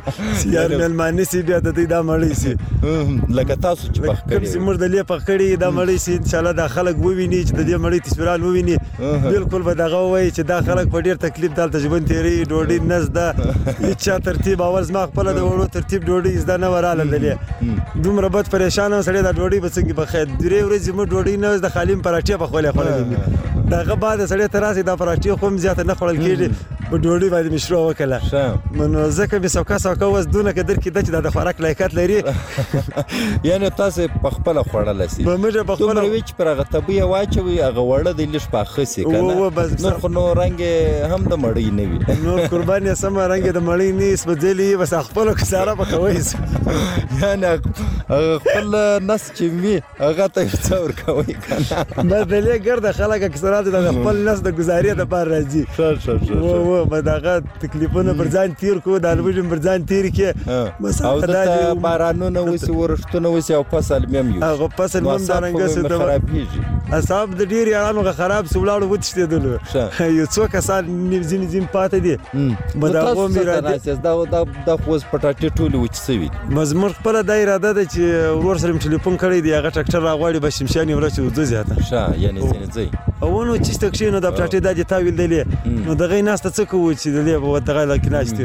وي یار مېلمانه سي بیا د دوی دا مړۍ سي لکه تاسو چې پخ کوم چې موږ د لې پخ کړي دا مړۍ سي انشاءالله دا خلک وویني چې د دې مړۍ تصویران وویني بالکل به دغه ووایي چې دا خلک په ډېر تکلیف دلته ژوند تېروي ډوډۍ نه زده هېڅ چا ترتیب اول زما خپله د وړو ترتیب ډوډۍ زده نه وه راله د لې دومره بد پریشان وم سړی دا ډوډۍ به څنګه پخوي درې ورځې موږ ډوډۍ نه زده خالي مې پراټې پخولې خوړلې مې د هغه بعد سړی ته راسي دا پراټې خو هم زیاته نه خوړل کېږي په ډوډۍ باندې مې شروع وکړله نو ځکه مې سوکه سوکه اوس دونه که درکې ده چې دا د خوراک لایقت لري یعنې تاسو په خپله خوړلی سي موږ په خپله دومره وي چې پر هغه تبۍ یې واچوئ هغه وړه دی لږ پاخه سي که نه نور خو نو رنګ یې هم د مړۍ نه وي نور قربان یې سمه رنګ یې د مړۍ نه وي سپځېلی وي بس خپلو کې ساره پخوئ یعنې هغه خپل نس چې وي هغه ته یې څه ورکوئ که نه بس د لې ګرده خلک اکثرات د خپل نس د ګزارې دپاره راځي ښه ښه ښه به د هغه تکلیفونه پر ځان تېر کړو د الوژن پر ځان تېر کړې بس او دلته بارانونه وسي ورښتونه وسي او فصل مې هم یو هغه فصل مې هم دارنګه خرابېږي اصحاب د ډېر یارانو خراب سو ولاړو وتښتېدلو یو څو کسان ځینې ځینې پاتې دي به د هغو مې اراده دا خو اوس پټاټې ټولې وچې سوي دي به زموږ خپله دا اراده ده چې ورور سره مې ټلیفون کړی دی هغه ټکټر راغواړي به شمشان یې وړه چې ځو زیاته ښه یعنې ځینې ځئ او نو چیسته کښې نو دا پټاټې دا دې تا ویل دلې نو دغه یې ناسته څه کوو چې دلې به دغه لکې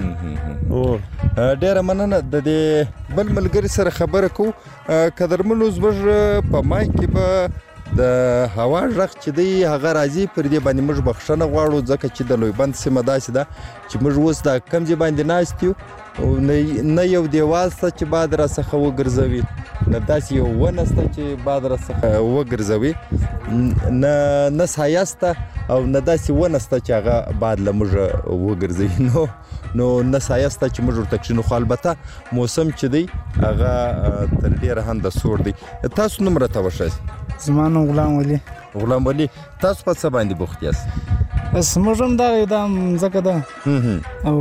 ناستې ډېره مننه د دې بل ملګري سره خبره کوو قدرمنو زموږ په مایک کې به د هوا غږ چې دی هغه راځي پر دې باندې موږ بخښنه غواړو ځکه چې د لویبند سیمه داسې ده چې موږ اوس دا کم ځای باندې ناست یو نه یو دیوال شته چې باد راڅخه وګرځوي نه داسې یو ونه شته چې باد راڅخه وګرځوي نه نه سایه شته او نه داسې ونه سته چې هغه باد له موږ وګرځوي نو نو نه سایه سته چې موږ ورته کښېنو. خو البته موسم چې دی هغه تر ډېره هم د سوړ دی. تاسو نوم راته وښایاست؟ زما نوم غلام ولی. غلام ولی، تاسو په څه باندې بوخت یاست؟ بس موږ هم دغه یو دا مځکه ده او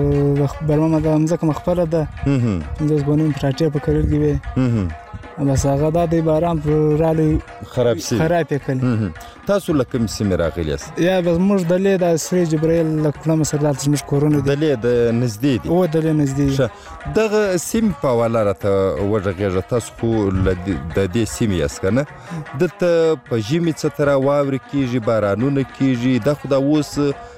برمه دا مځکه مخپله ده پنځوس ګونې پراټې په کرل کې وې بس هغه دا د باران پر رالی خراب سي خراب کړي. تاسو له کوم سیمې راغلي یاست؟ یا بس موږ د لې د سری جبرائیل له کلمه سره دلته زموږ کورونه دي. د لې د نږدې دي؟ او د لې نږدې. دغه سیمې په حواله راته وغږېږه. تاسو خو د دې سیمې یاست که نه؟ دلته په ژمي څه تره واورې کېږي، بارانونه کېږي. دا خو دا اوس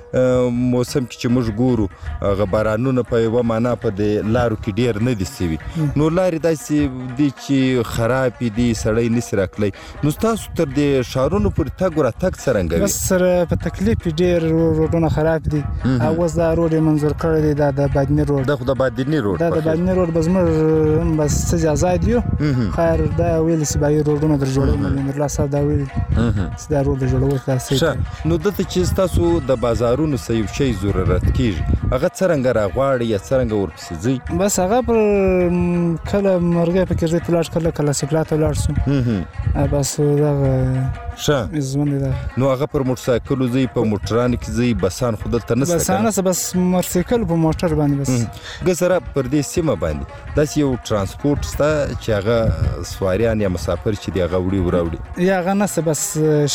موسم کې چې موږ ګورو هغه بارانونه په یوه معنا په دې لارو کې ډېر نه دي سوي. نو لارې داسې دي چې خرابې دي، سړی نسي راتلی. نو ستاسو تر دې ښارونو پورې تګ راتګ څرنګه وي؟ بس سره په تکلیف ډېر روډونه خراب دي. اوس دا روډ یې منظور کړی دی، دا د بادیني روډ. دا خو د بادیني روډ دا د بادیني روډ بس موږ بس څه آزاد یو. خیر دا ویلي چې باید روډونه در جوړوي. نورالله صاحب دا ویلي چې دا روډ د جوړول ښه. نو دلته چې ستاسو د بازارونو څه یو شی ضرورت کېږي هغه څرنګه راغواړي یا څرنګه ورپسې ځئ؟ بس هغه پر کله مرغۍ پکې ځئ ته لاړ کله کله سپلا ته لاړ شو. بس دغه ښه ژوند دی. نو هغه پر موټرسایکلو ځئ، په موټرانو کې ځئ، بسان خو دلته نشته؟ بسان نشته، بس موټرسایکل په موټر باندې. بس که سره پر دې سیمه باندې داسې یو ترانسپورټ شته چې هغه سواریان یا مسافر چې دي هغه وړي وراوړي؟ یا هغه نشته، بس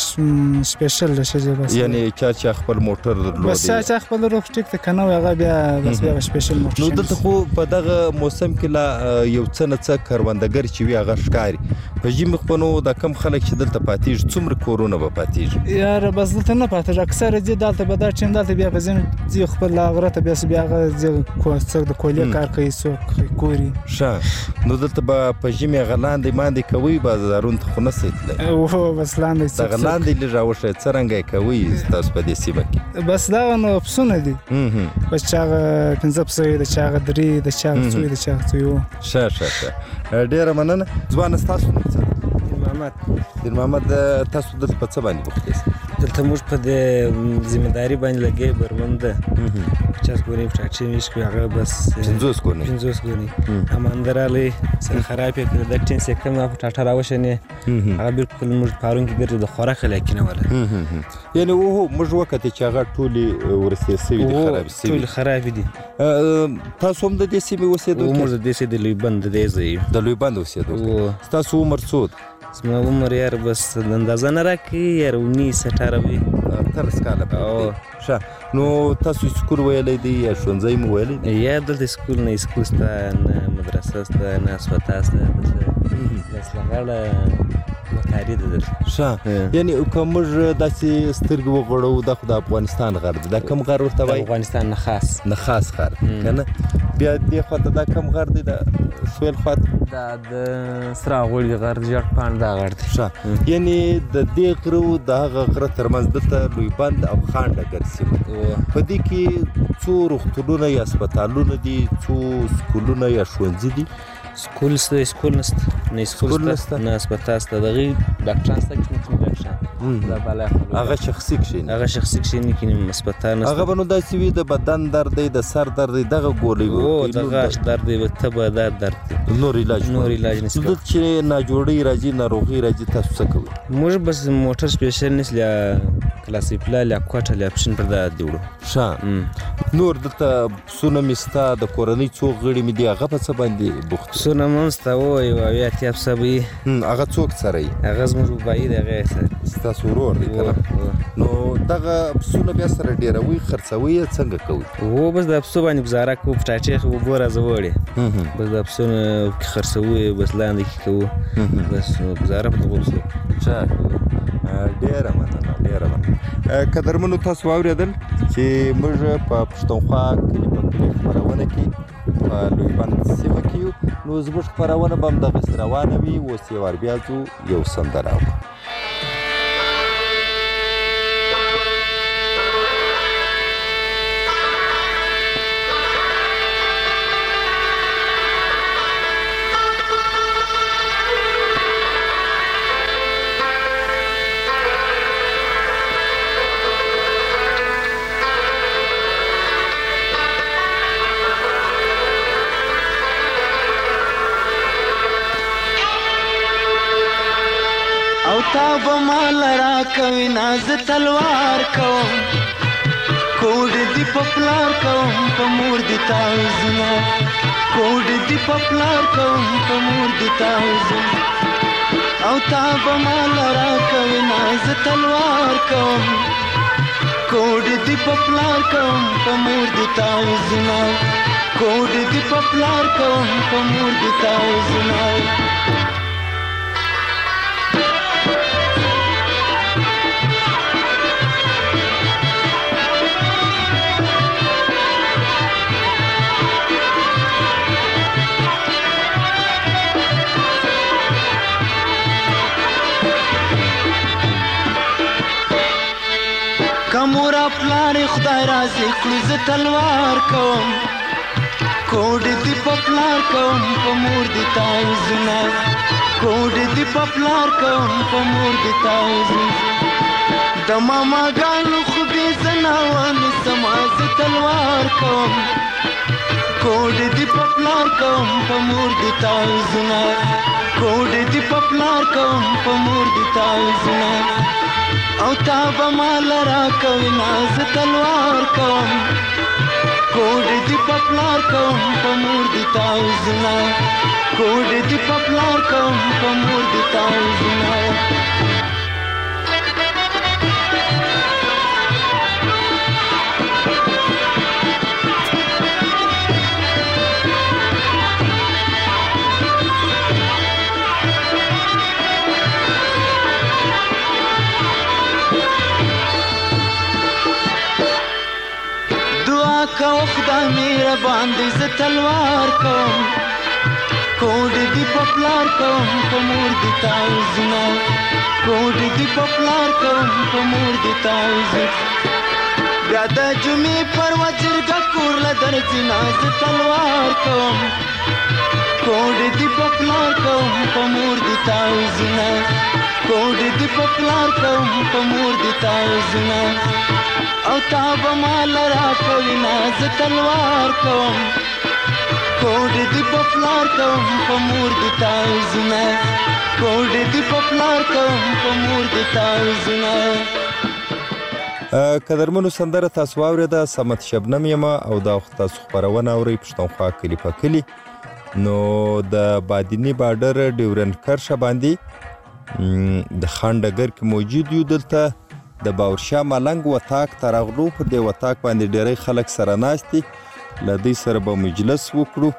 سپیشل دی ښه. بس یعنې چا چې خپل موټر درلودی بس چا چې خپل روغ ټیک ته کنه هغه بیا بس بیا سپیشل موټر. نو دلته خو په دغه موسم کې لا یو څه نه څه کروندګر چې وي هغه ښکاري. په ژمي خو نو دا کم خلک چې دلته پاتېږي څومره کورونه به پاتېږي؟ یاره بس دلته نه پاتېږي، اکثره ځي دلته به دا ټیم دلته بیا په ژمي ځي خپل غره ته بیا بیا هغه څه د کولې کار کوي څوک کوري. ښه. نو دلته به په ژمي هغه لاندې ماندې کوئ، بازارونو ته خو نه سئ تللی؟ اوه بس لاندې دغه لاندې لږ راوښیه څرنګه یې کوئ تاسو په دې سیمه کې؟ بس دا نو پسونه دي. بس چا هغه پنځه پسه وي، د چا هغه درې، د چا هغه څو وي، د چا هغه څو وي. ښه ښه ښه. ډېره مننه. ځوانه ستاسو نوم څه دی؟ دین محمد. دین محمد، تاسو دلته په څه باندې بوخت یاست؟ دلته موږ په دې ذمهداري باندې لګیا برمن ده. پچاس ګونې پټاټې مې شکوي هغه بس پنځوس ګونې پنځوس ګونې هماندر رالی سره خراب یې کړه. د ټینس یې کم پټاټه راوشنې هغه بالکل موږ پارون کې ګرځو د خوراک خلک نه ولا. یعنې اوهو موږ وکتې چې هغه ټولې ورستې سوي دي، خراب سوي ټولې خراب دي. تاسو هم د دې سیمې اوسېدونکي؟ موږ د دې سیمې د لوی بند د دې ځای یو. د لوی بند اوسېدونکي. ستاسو عمر څو دی؟ زما عمر یار بس اندازه نه راکړي یار اونیس اټاره وي. اتلس کاله به. ښه. نو تاسو سکول ویلی دی یا ښوونځی مو ویلی دی؟ یا دلته سکول نه سکول شته، نه مدرسه شته، نه اسپتال شته. بس لغړه مکاري ده دلته. ښه. یعنې که موږ داسې سترګې وغړوو دا خو د افغانستان غر دی. دا کوم غر ورته وایي؟ د افغانستان نخاس. نخاس غر که نه؟ بیا دې خواته دا کوم غر دی؟ د سویل خواته دا د سره غوړي غر د جاټ پاڼ دا غر دی. ښه. یعنې د دې غره او د هغه غره ترمنځ دلته لوی بند او خان ډګر سیمه په دې کې څو روغتونونه یا هسپتالونه دي، څو سکولونه یا ښوونځي دي؟ سکول شته، سکول نشته، نه سکول شته، نه هسپتال شته. دغه ډاکټران شته چې کوم ډاکټران دا بالا هغه شخصي کښېني. هغه شخصي کښېني کې هسپتال نشته. هغه به نو داسې وي د بدن درد دی، د سر درد دی، دغه ګولۍ او د غاښ درد دی، تبه دا درد دی، نور علاج نور علاج نشته. دلته چې ناجوړۍ راځي، ناروغۍ راځي، تاسو څه کوئ؟ موږ بس موټر سپیشل نیست lia کلاسیپلا lia کوټه lia پښین پر دا دیوړو. ښه. نور دلته پسونه مې سته، د کورنۍ څو غړي مې دي، هغه په څه باندې بوخت؟ پسونه مو سته و یو اویا اتیا پسه به وي. هغه څوک څروي؟ هغه زموږ بایي دی، هغه یې څروي. ستاسو ورور دی که نه؟ نو دغه پسونه بیا سره ډېروئ، خرڅوئ یې څنګه کوئ؟ هو بس د پسو باندې ګزاره کوو، پټاټې اوبه راځوړې بس د پسونه خرڅوو یې، بس لاندې کې کوو، بس ګزاره په دغو پسو. ښه. ډېره مننه، ډېره مننه. قدرمنو، تاسو واورېدل چې موږ په پښتونخوا کلي په کلي خپرونه کې په لوی بند سیمه کې یو. نو زموږ خپرونه به همدغسې روانه وي. اوس یې ور بیا ځو یو سندره اورو. به مال را کوي ناز تلوار کوم کوډ دی په پلار کوم په مور دی تاوزونه کوډ دی په پلار کوم په مور دی تاوزونه او تا به مال را کوي ناز تلوار کوم کوډ دی په پلار کوم په مور دی تاوزونه کوډ دی په پلار کوم په مور دی تاوزونه کمورا پلار خدای رازي کړو ز تلوار کوم کوډ دی په پلار کوم په مور دی تاوزونه کوډ دی په پلار کوم په مور دی تاوزونه د ماما ګانو خو به زناوان سما ز تلوار کوم کوډ دی په پلار کوم په مور دی تاوزونه کوډ دی په پلار کوم په مور دی تاوزونه او تا به مال را کوي ناز تلوار کوم کوډ دی په پلار کوم په مور دی تاوزونه کوډ دی په پلار کوم په مور دی تاوزونه کو خدای میرا باندې ز تلوار کوم کوډ دی په پلار کوم په مور دی تاوزونه کوډ دی په پلار کوم په مور دی تاوزونه بیا د جمعې پر وجرګه کور له درځي ناز تلوار کوم کوډ دی په پلار کوم په مور دی تاوزونه کوډ دی په پلار کوم په مور دی تاوزونه او تا به مال را کوي ناز تلوار کوم کوډ دی په پلار کوم په مور دی تاوزونه کوډ دی په پلار کوم په مور دی تاوزونه قدرمنو سندره تاسو واورېده صمد شبنم یم او دا وخت تاسو خپرونه اورئ پښتونخوا کلي په کلي نو د بادینی بارډر ډیورنډ کرښه باندې د خانډګر کې موجود یو دلته د باورشاه ملنګ وطاق ته راغلو په دې وطاق باندې ډېری خلک سره ناست دي له دوی سره به مجلس وکړو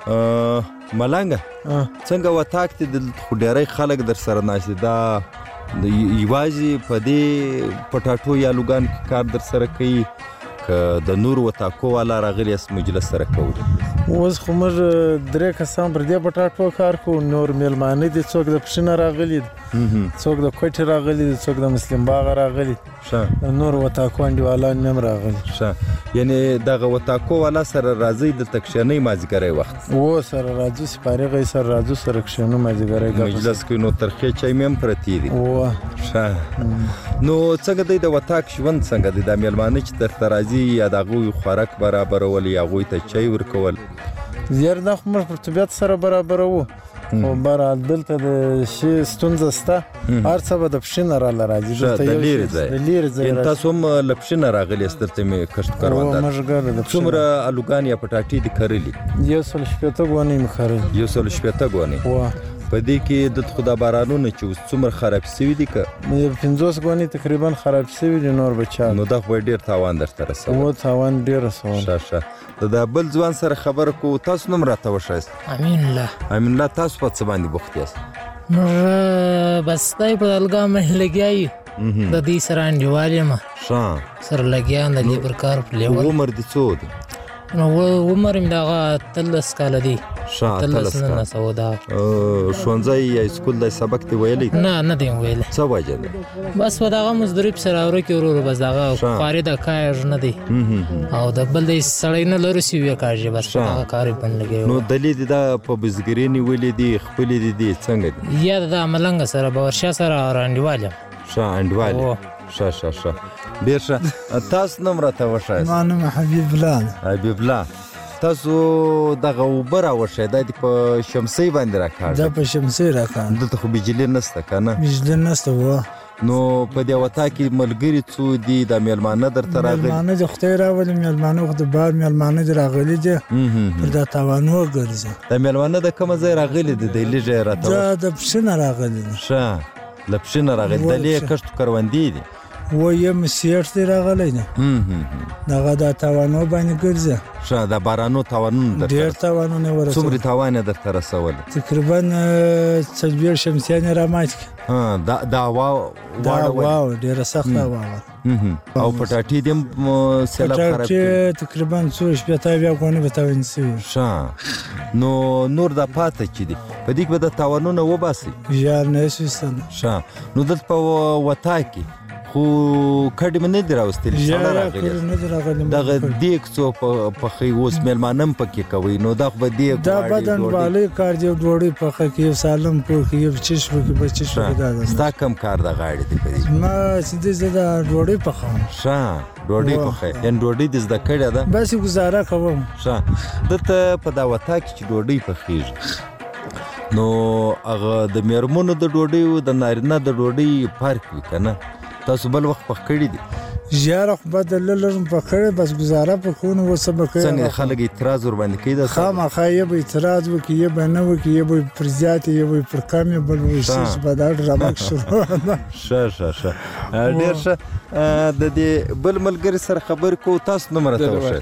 ملنګه څنګه وطاق دی دلته خو ډېری خلک در سره ناست دي دا یوازې په دې پټاټو یا لوګان کې کار در سره کوي که د نور وطاقو والا راغلي یاست مجلس سره کولی اوس خو موږ درې کسان پر دې پټاټو کار کوو نور میلمانه دي څوک د پښې نه راغلي دي څوک د کوټې راغلي دي څوک د مسلم باغه راغلي نور وطاقو انډیوالان هم راغلي ښه یعنې دغه وطاقو والا سره راځئ دلته کښېنئ مازدیګری وخت و سره راځو سپارغی سره راځو سره کښېنو مازدیګری مجلس کې نو ترخې چای مې هم پرتې دي ښه نو څنګه دی د وطاق ژوند څنګه دی دا میلمانه چې درته راځي یا د هغوی خوراک برابرول یا هغوی ته چای ورکول زیار دا خو موږ پر طبیعت سره برابروو خو بهرحال دلته د شي ستونزه شته هر څه به د پښې نه راله راځي د لرې ځای د لرې ځای تاسو هم له پښې نه راغلي یاست دلته مې کښت کروندګر څومره الوګان یا پټاټې دي کرلي یو سل شپېته ګونې مې کرلي یو سل شپېته ګونې په دې کې دلته خو دا بارانونه چې اوس څومره خراب شوي دي که پنځوس ګونې تقریبا خراب شوي دي نور به چا نو دا خو به ډېر تاوان درته رسولی و تاوان ډېر رسولی ښه ښه د دا بل ځوان سره خبره کوو تاسو نوم راته وښایست امین الله امین الله تاسو په څه باندې بوخت یاست موږ بس دی په دلګا باندې لګیا یو د دې سره انډیوال یم ښه سره لګیا د لیبر کار په لیول عمر دې څو دی نو عمر مې دغه اتلس کاله دی ښه اتلس کاله ښوونځی یا سکول دی سبق دې ویلی نه نه دی ویلی څه وجه ده بس په دغه مزدوري پسې راورکې ورورو بس دغه خواري د کاږ نه دی او د بل دی سړی نه لرو سی وی کاږي بس هغه کار یې بند لګی نو دلې دې دا په بزګرۍ نیولې دي خپلې دې دي څنګه دي یا د ملنګ سره باورشاه سره انډیوال یم ښه انډیوال ښه ښه ښه ډېر ښه تاسو نوم راته وښایاست زما نوم حبیب الله حبیب الله تاسو دغه اوبه راوښی دا دې په شمسۍ باندې راکاږي دا په شمسۍ راکاږي دلته خو بجلي نشته که نه بجلي نشته وه نو په دې وطا کې ملګري څو دي دا میلمانه درته راغلي میلمانه د خدای راولي میلمانه خو د بار میلمانه دي راغلي دي پر دا تاوانو ګرځي دا میلمانه د کومه ځای راغلي دي د لږه یې راته دا د پښې نه راغلي دي ښه له پښې نه راغلي د لې کښتو کروندې دي و یم سیټ دی راغلی دی دغه دا تاوانو باندې ګرځي ښه دا بارانو تاوانونه ډېر تاوانونه یې ورسول څومره تاوان یې درته رسولی تقریبا څلوېښت شمسیانې رامات کړي دا دا هوا دا هوا ډېره سخته هوا وه او پټاټي دې هم سیلاب خراب کړي پټاټي تقریبا څو شپېته اویا ګونې به تاوان شوي ښه نو نور دا پاته چې دي په دې کې به د تاوانونه وباسئ ژر نه شي ایستلی ښه نو دلته په وطا کې خو کډې مې نه دي راوستلي ساړه راغلي دغه دیګ څو پخوي اوس میلمانه هم پکې کوي نو دا خو به دیګ دا بدن بالۍ کار دی ډوډۍ پخه کوي یو سالم پوښي یو چش پکې به چش پکې ستا کم کار د غاړې دی په دې ما چې زه د ډوډۍ پخوم ښه ډوډۍ پخوې یعنې ډوډۍ دې زده کړې ده بس ګزاره کوم ښه دلته په دا وطا کې چې ډوډۍ پخېږي نو هغه د میرمنو د ډوډۍ او د نارینه د ډوډۍ فرق وي که نه تاسو بل وخت پخ کړي دي ژیاره خو به د لږ پخ کړی بس ګزاره په کوو اوس څه به کوي څنګه خلک اعتراض ورباندې کوي دا خامخا یې به اعتراض وکړي یې به نه وکړي یې به پر زیات یې به پر کم یې بل وایي چې به دا ډرامه شروع ده ښه ښه ښه ډېر ښه د دې بل ملګري سره خبرې کوو تاسو نوم راته وښایئ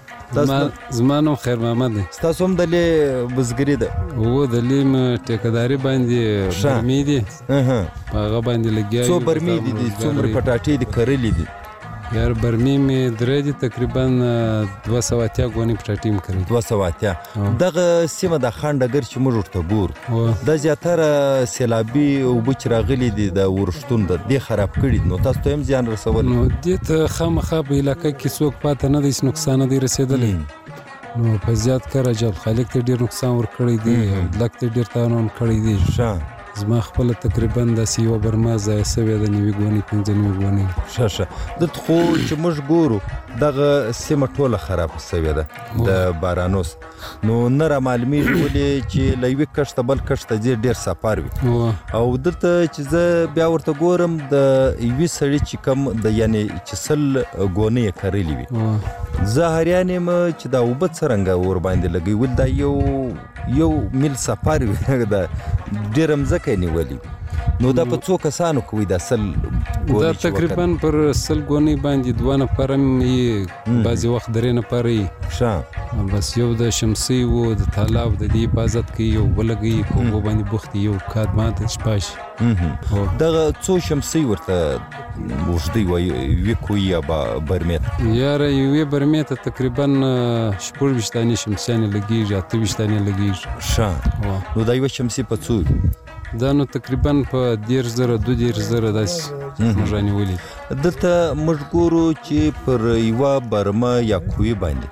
زما نوم خیر محمد دی ستاسو هم د لې بزګري ده هو د لې ټیکهداري باندې برمې دي په هغه باندې لګیا څو برمې دي څومره پټاټې دي کرلې دي یار برمې مې درې دي تقریبا دوه سوه اتیا ګونې پټاټې مې کرلې دوه سوه اتیا دغه سیمه د خان ډګر چې موږ ورته ګورو دا زیاتره سیلابي اوبه چې راغلي دي د ورښتون د دې خراب کړي نو تاسو ته هم زیان رسولی نو دې ته خامخا په علاقه کې څوک پاته نه دی هېڅ نقصان نه دی رسېدلی نو په زیات کار اجل خالق ته ډېر نقصان ورکړی دی لک ته ډېر تاوان کړی دی ښه زما خپله تقریبا داسې یوه برمه ضایع سوې ده نوي ګونې پنځه نوي ګونې ښه ښه دلته خو چې موږ ګورو دغه سیمه ټوله خرابه سوې ده د بارانوس نو نه رامعلومېږي ولې چې له یوې کښته بل کښته ځې ډېر سفر وي او دلته چې زه بیا ورته ګورم د یوې سړي چې کم د یعنې چې سل ګونې یې کرلې وي زه حیران یم چې دا اوبه څرنګه ورباندې لګوي ولې دا یو یو میل سفر وي دا ډېره مځکه یې نیولې نو دا په څو کسانو کوي دا سل دا تقریبا پر سل ګونې باندې دوه نفره یې بعضې وخت درې نفره یي ښه بس یو د شمسۍ و د تالاب د دې حفاظت کوي یو بله کوي په اوبو باندې بوخت یو کاد ماته شپه شي دغه څو شمسۍ ورته اوږدی وایي یوې کوي یا برمې ته یاره یوې برمې ته تقریبا شپږ ویشت دانې شمسیانې لګېږي اته ویشت دانې لګېږي ښه نو دا یوه شمسۍ په څو دا نو تقریبا په دېرش زره دوه دېرش زره داسې موږ رانیولي دلته موږ ګورو چې پر یوه برمه یا کوی باندې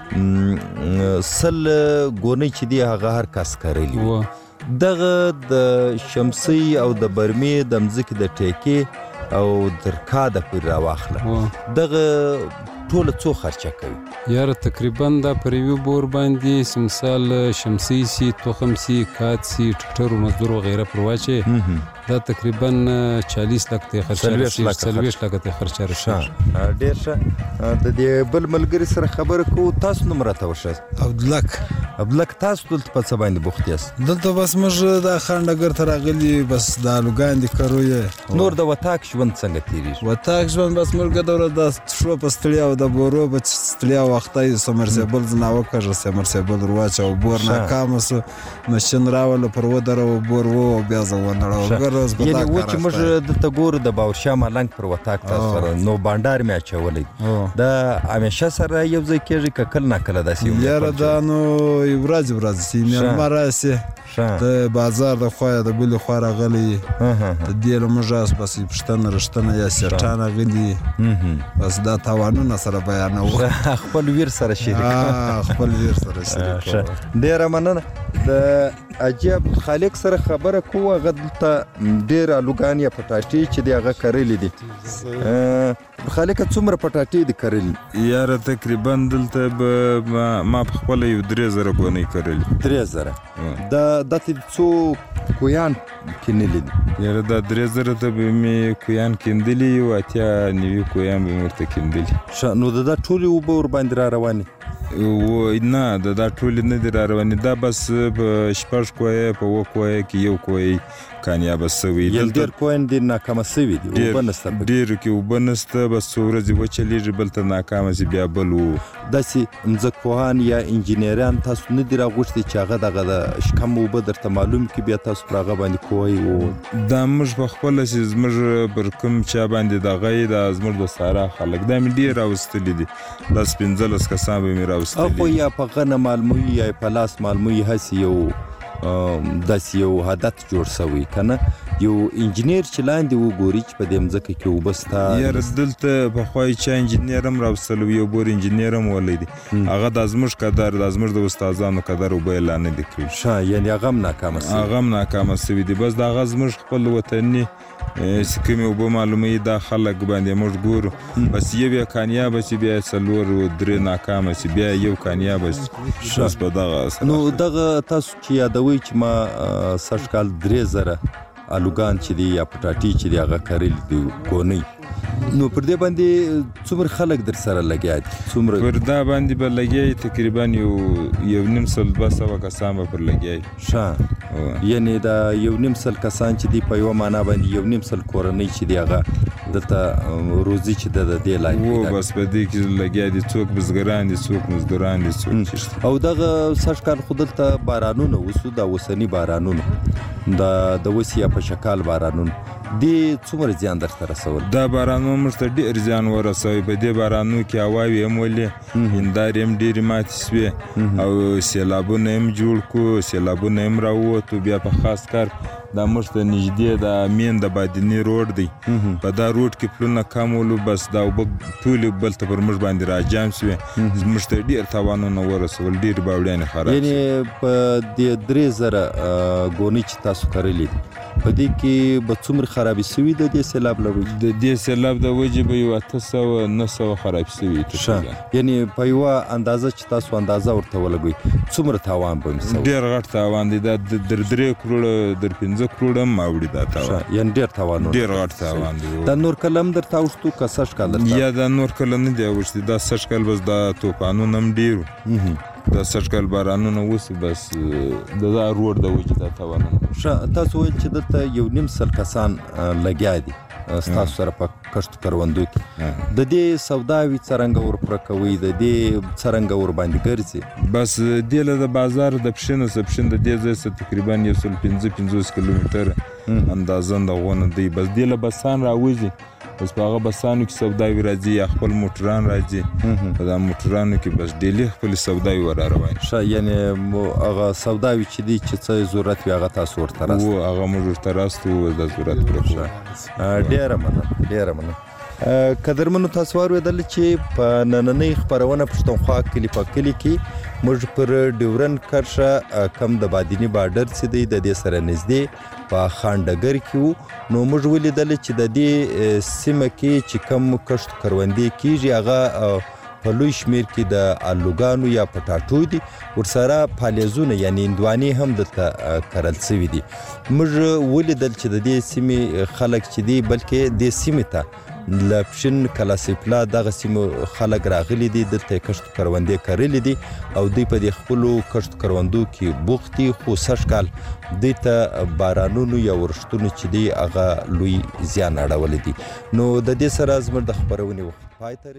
سل ګونۍ چې دی هغه هر کس کرلي وي دغه د شمسۍ او د برمې د مځکې د ټیکې او تر کاده پورې راواخله دغه ټوله څو خرچه کوي یاره تقریبا دا پر یوه بور باندې مثال شمسۍ سي تخم سي کاد سي ټټر و مزدور وغیره پر واچې دا تقریبا چالیس لک ته خرچه رسي څلوېښت لکه ته خرچه رسي ډېر ښه د دې بل ملګري سره خبره کوو تاسو نوم راته وښایئ عبدالک عبدالک تاسو دلته په څه باندې بوخت یاست دلته بس موږ د خان ډګر ته راغلي بس د الوګان دي کرو یې نور د وطاق ژوند څنګه تېرېږي وطاق ژوند بس موږ ګډه د شو په ستړیا او د بورو په ستړیا وخته یې سمرسیبل زنا وکړه سمرسیبل ورواچه او بور ناکامه سو ماشین راوله پر ودره او بور و بیا زه ونړه یعنې و چې موږ دلته ګورو د باورشاه ملنګ پر وطاق تاسو سره نو بانډار مې اچولی دا همیشه سره یو ځای کېږي که کله ناکله داسې یاره دا نو ورځې ورځې چې مېلمه راسي د بازار د خوا یا د بلې خوا راغلی د دې له موږ بس پوښتنه رښتنه یا سیټان راغلي بس دا تاوانونه سره بیانوو. خپل ویر سره شریک خپل ویر سره شریک. ډیره مننه. د عجیب خالق سره خبره کوو، هغه دلته ډېر الوګان یا پټاټې چې دی هغه کرلي دي. خالقه څومره پټاټې دي کرلي؟ یاره تقریبا دلته به ما په خپله یو درې زره ګونۍ کرلي. درې زره؟ دا داسې څو کویان کینلي دي؟ یاره دا درې زره ته به مې کویان کیندلي، یو اتیا نوي کویان به مې ورته کیندلي. ښه، نو د دا ټولې اوبه ورباندې را روانې؟ نه، د دا ټولې نه دي را روانې، دا بس په شپږ کویه په اووه کویه کې یو کوی کامیابه سوی. یل ډېر کویان ډېر ناکامه سوي دي، اوبه نشته. ډېرو کې اوبه نشته، بس څو ورځې وچلېږي بل ته ناکامه سي بیا بل و. داسې ځمکپوهان یا انجینران تاسو نه دي راغوښتي چې هغه دغه د شکم اوبه درته معلوم کړي بیا تاسو پر هغه باندې کوی و؟ دا موږ په خپله چې زموږ پر کوم چا باندې دغه یې دا زموږ د سارا خلک دا مې ډېر راوستلي دي، داس پنځلس کسان به مې راوستلي. خو یا په غنه معلوموي یا په لاس معلوموي، هسې یو داسې یو عادت جوړ سوی که نه؟ یو انجینیر چې لاندې وګوري چې په دې مځکه کې اوبه سته. یاره دلته پخوا یې چا انجینیر هم راوستلی و، یو بور انجینیر هم ولی دی، هغه دا زموږ قدر دا زموږ د استادانو قدر اوبه یې لا نه دي کړي. ښه، یعنې هغه هم ناکامه سوي؟ هغه هم ناکامه سوي دي. بس د هغه زموږ خپل وطني چې کومې اوبه معلوموي دا خلک باندې موږ ګورو، بس یو یې کامیابه سي بیا یې څلور درې ناکامه سي بیا یو کامیابه سي. بس په دغه نو دغه تاسو چې یادوئ چې ما سږ کال درې زره الوګان چې دي یا پټاټي چې دي هغه کرلي دي ګونۍ، نو پر دې باندې څومره خلک در سره لګیا دي؟ څومره پر دا باندې به لګیا یي؟ تقریبا یو یو نیم سل دوه سوه کسان به پر لګیا یي. ښه، یعنې دا یو نیم سل کسان چې دي په یوه معنا باندې یو نیم سل کورنۍ چې دي هغه دلته روزي چې ده د دې لاندې و بس په دې کې لګیا دي، څوک بزګران دي، څوک مزدوران دي، څوک چشت. او دغه سږ کال خو دلته بارانونه وسو، دا اوسني بارانونه دا د وسې یا په شکال بارانونه دې څومره زیان درته رسول؟ دا بارانونه موږ ته ډېر زیان ورسوي. په دې بارانونو کې هواوې هم ولې، هندارې هم ډېرې ماتې سوې او سیلابونه هم جوړ کړو، سیلابونه هم راووتو. بیا په خاص کار دا موږ ته نږدې د مین د بادیني روډ دی، په دا روډ کې پلونه کم ولو، بس دا اوبه ټولې بل ته پر موږ باندې راجام سوې، موږ ته ډېر تاوانونه ورسول، ډېرې باوړیانې خراب. یعنې په دې درې زره ګونۍ چې تاسو کرلي دي په دې کې به څومره خرابې سوي د دې سیلاب له وجې؟ د دې سیلاب د وجې به یو اته سوه نه سوه خراب سوي. ښه، یعنې په یوه اندازه چې تاسو اندازه ورته ولګوئ څومره تاوان به مې سوی؟ ډېر غټ تاوان دی، دا در درې کروړه در پنځه کروړه هم اوړي دا تاوان. یعنې ډېر تاوانونه، ډېر غټ تاوان دی. دا نور کله هم درته اوښتو که سږ کال درته؟ یا دا نور کله نه دی اوښتي، دا سږ کال بس دا طوفانونه هم ډېر وو، دا سږ کال بارانونه وسي، بس د دا روډ د وجې دا تاوانونه. ښه، تاسو ویل چې دلته یو نیم سل کسان لګیا دي ستاسو سره په کښتو کروندو کې، د دې سوداوي څرنګه ورپوره کوئ؟ د دې څرنګه ورباندې ګرځي؟ بس دې له د بازار د پښین څخه پښین د دې ځای څخه تقریبا یو سل پنځه پنځوس کیلومتره اندازه دغونه دی، بس دې له بسان راوځي، بس په هغه بسانو کې سوداوي راځي یا خپل موټران راځي، په دا موټرانو کې بس ډیلي خپل سوداوي ور روان. ښه، یعنې هغه سوداوي چې دي چې څه ضرورت وي هغه تاسو ورته راستئ؟ و هغه موږ ورته راستو، د ضرورت پوره کوو. ډېره مننه، ډېره مننه. قدرمنو تاسو واورېدل چې په نننۍ خپرونه پښتونخوا کلي په کلي کې موږ پر ډیورنډ کرښه کم د بادیني بارډر چې دی د دې سره نږدې په خانډګر کې وو، نو موږ ولیدل چې د دې سیمه کې چې کم کښت کروندې کېږي هغه په لوی شمیر کې د الوګانو یا پټاټو دي، ورسره پالیزونه یعنې هندوانې هم دلته کرل سوي دي. موږ ولیدل چې د دې سیمې خلک چې دي بلکې دې سیمې ته له پښین کلاسیپلا دغه سیمو خلک راغلي دي، دلته یې کښت کروندې کرلي دي او دوی په دې خپلو کښت کروندو کې بوخت دي، خو سږ کال دوی ته بارانونو یا ورښتونو چې دي هغه لوی زیان اړولی دي. نو د دې سره زموږ د خپرونې وخت پای ته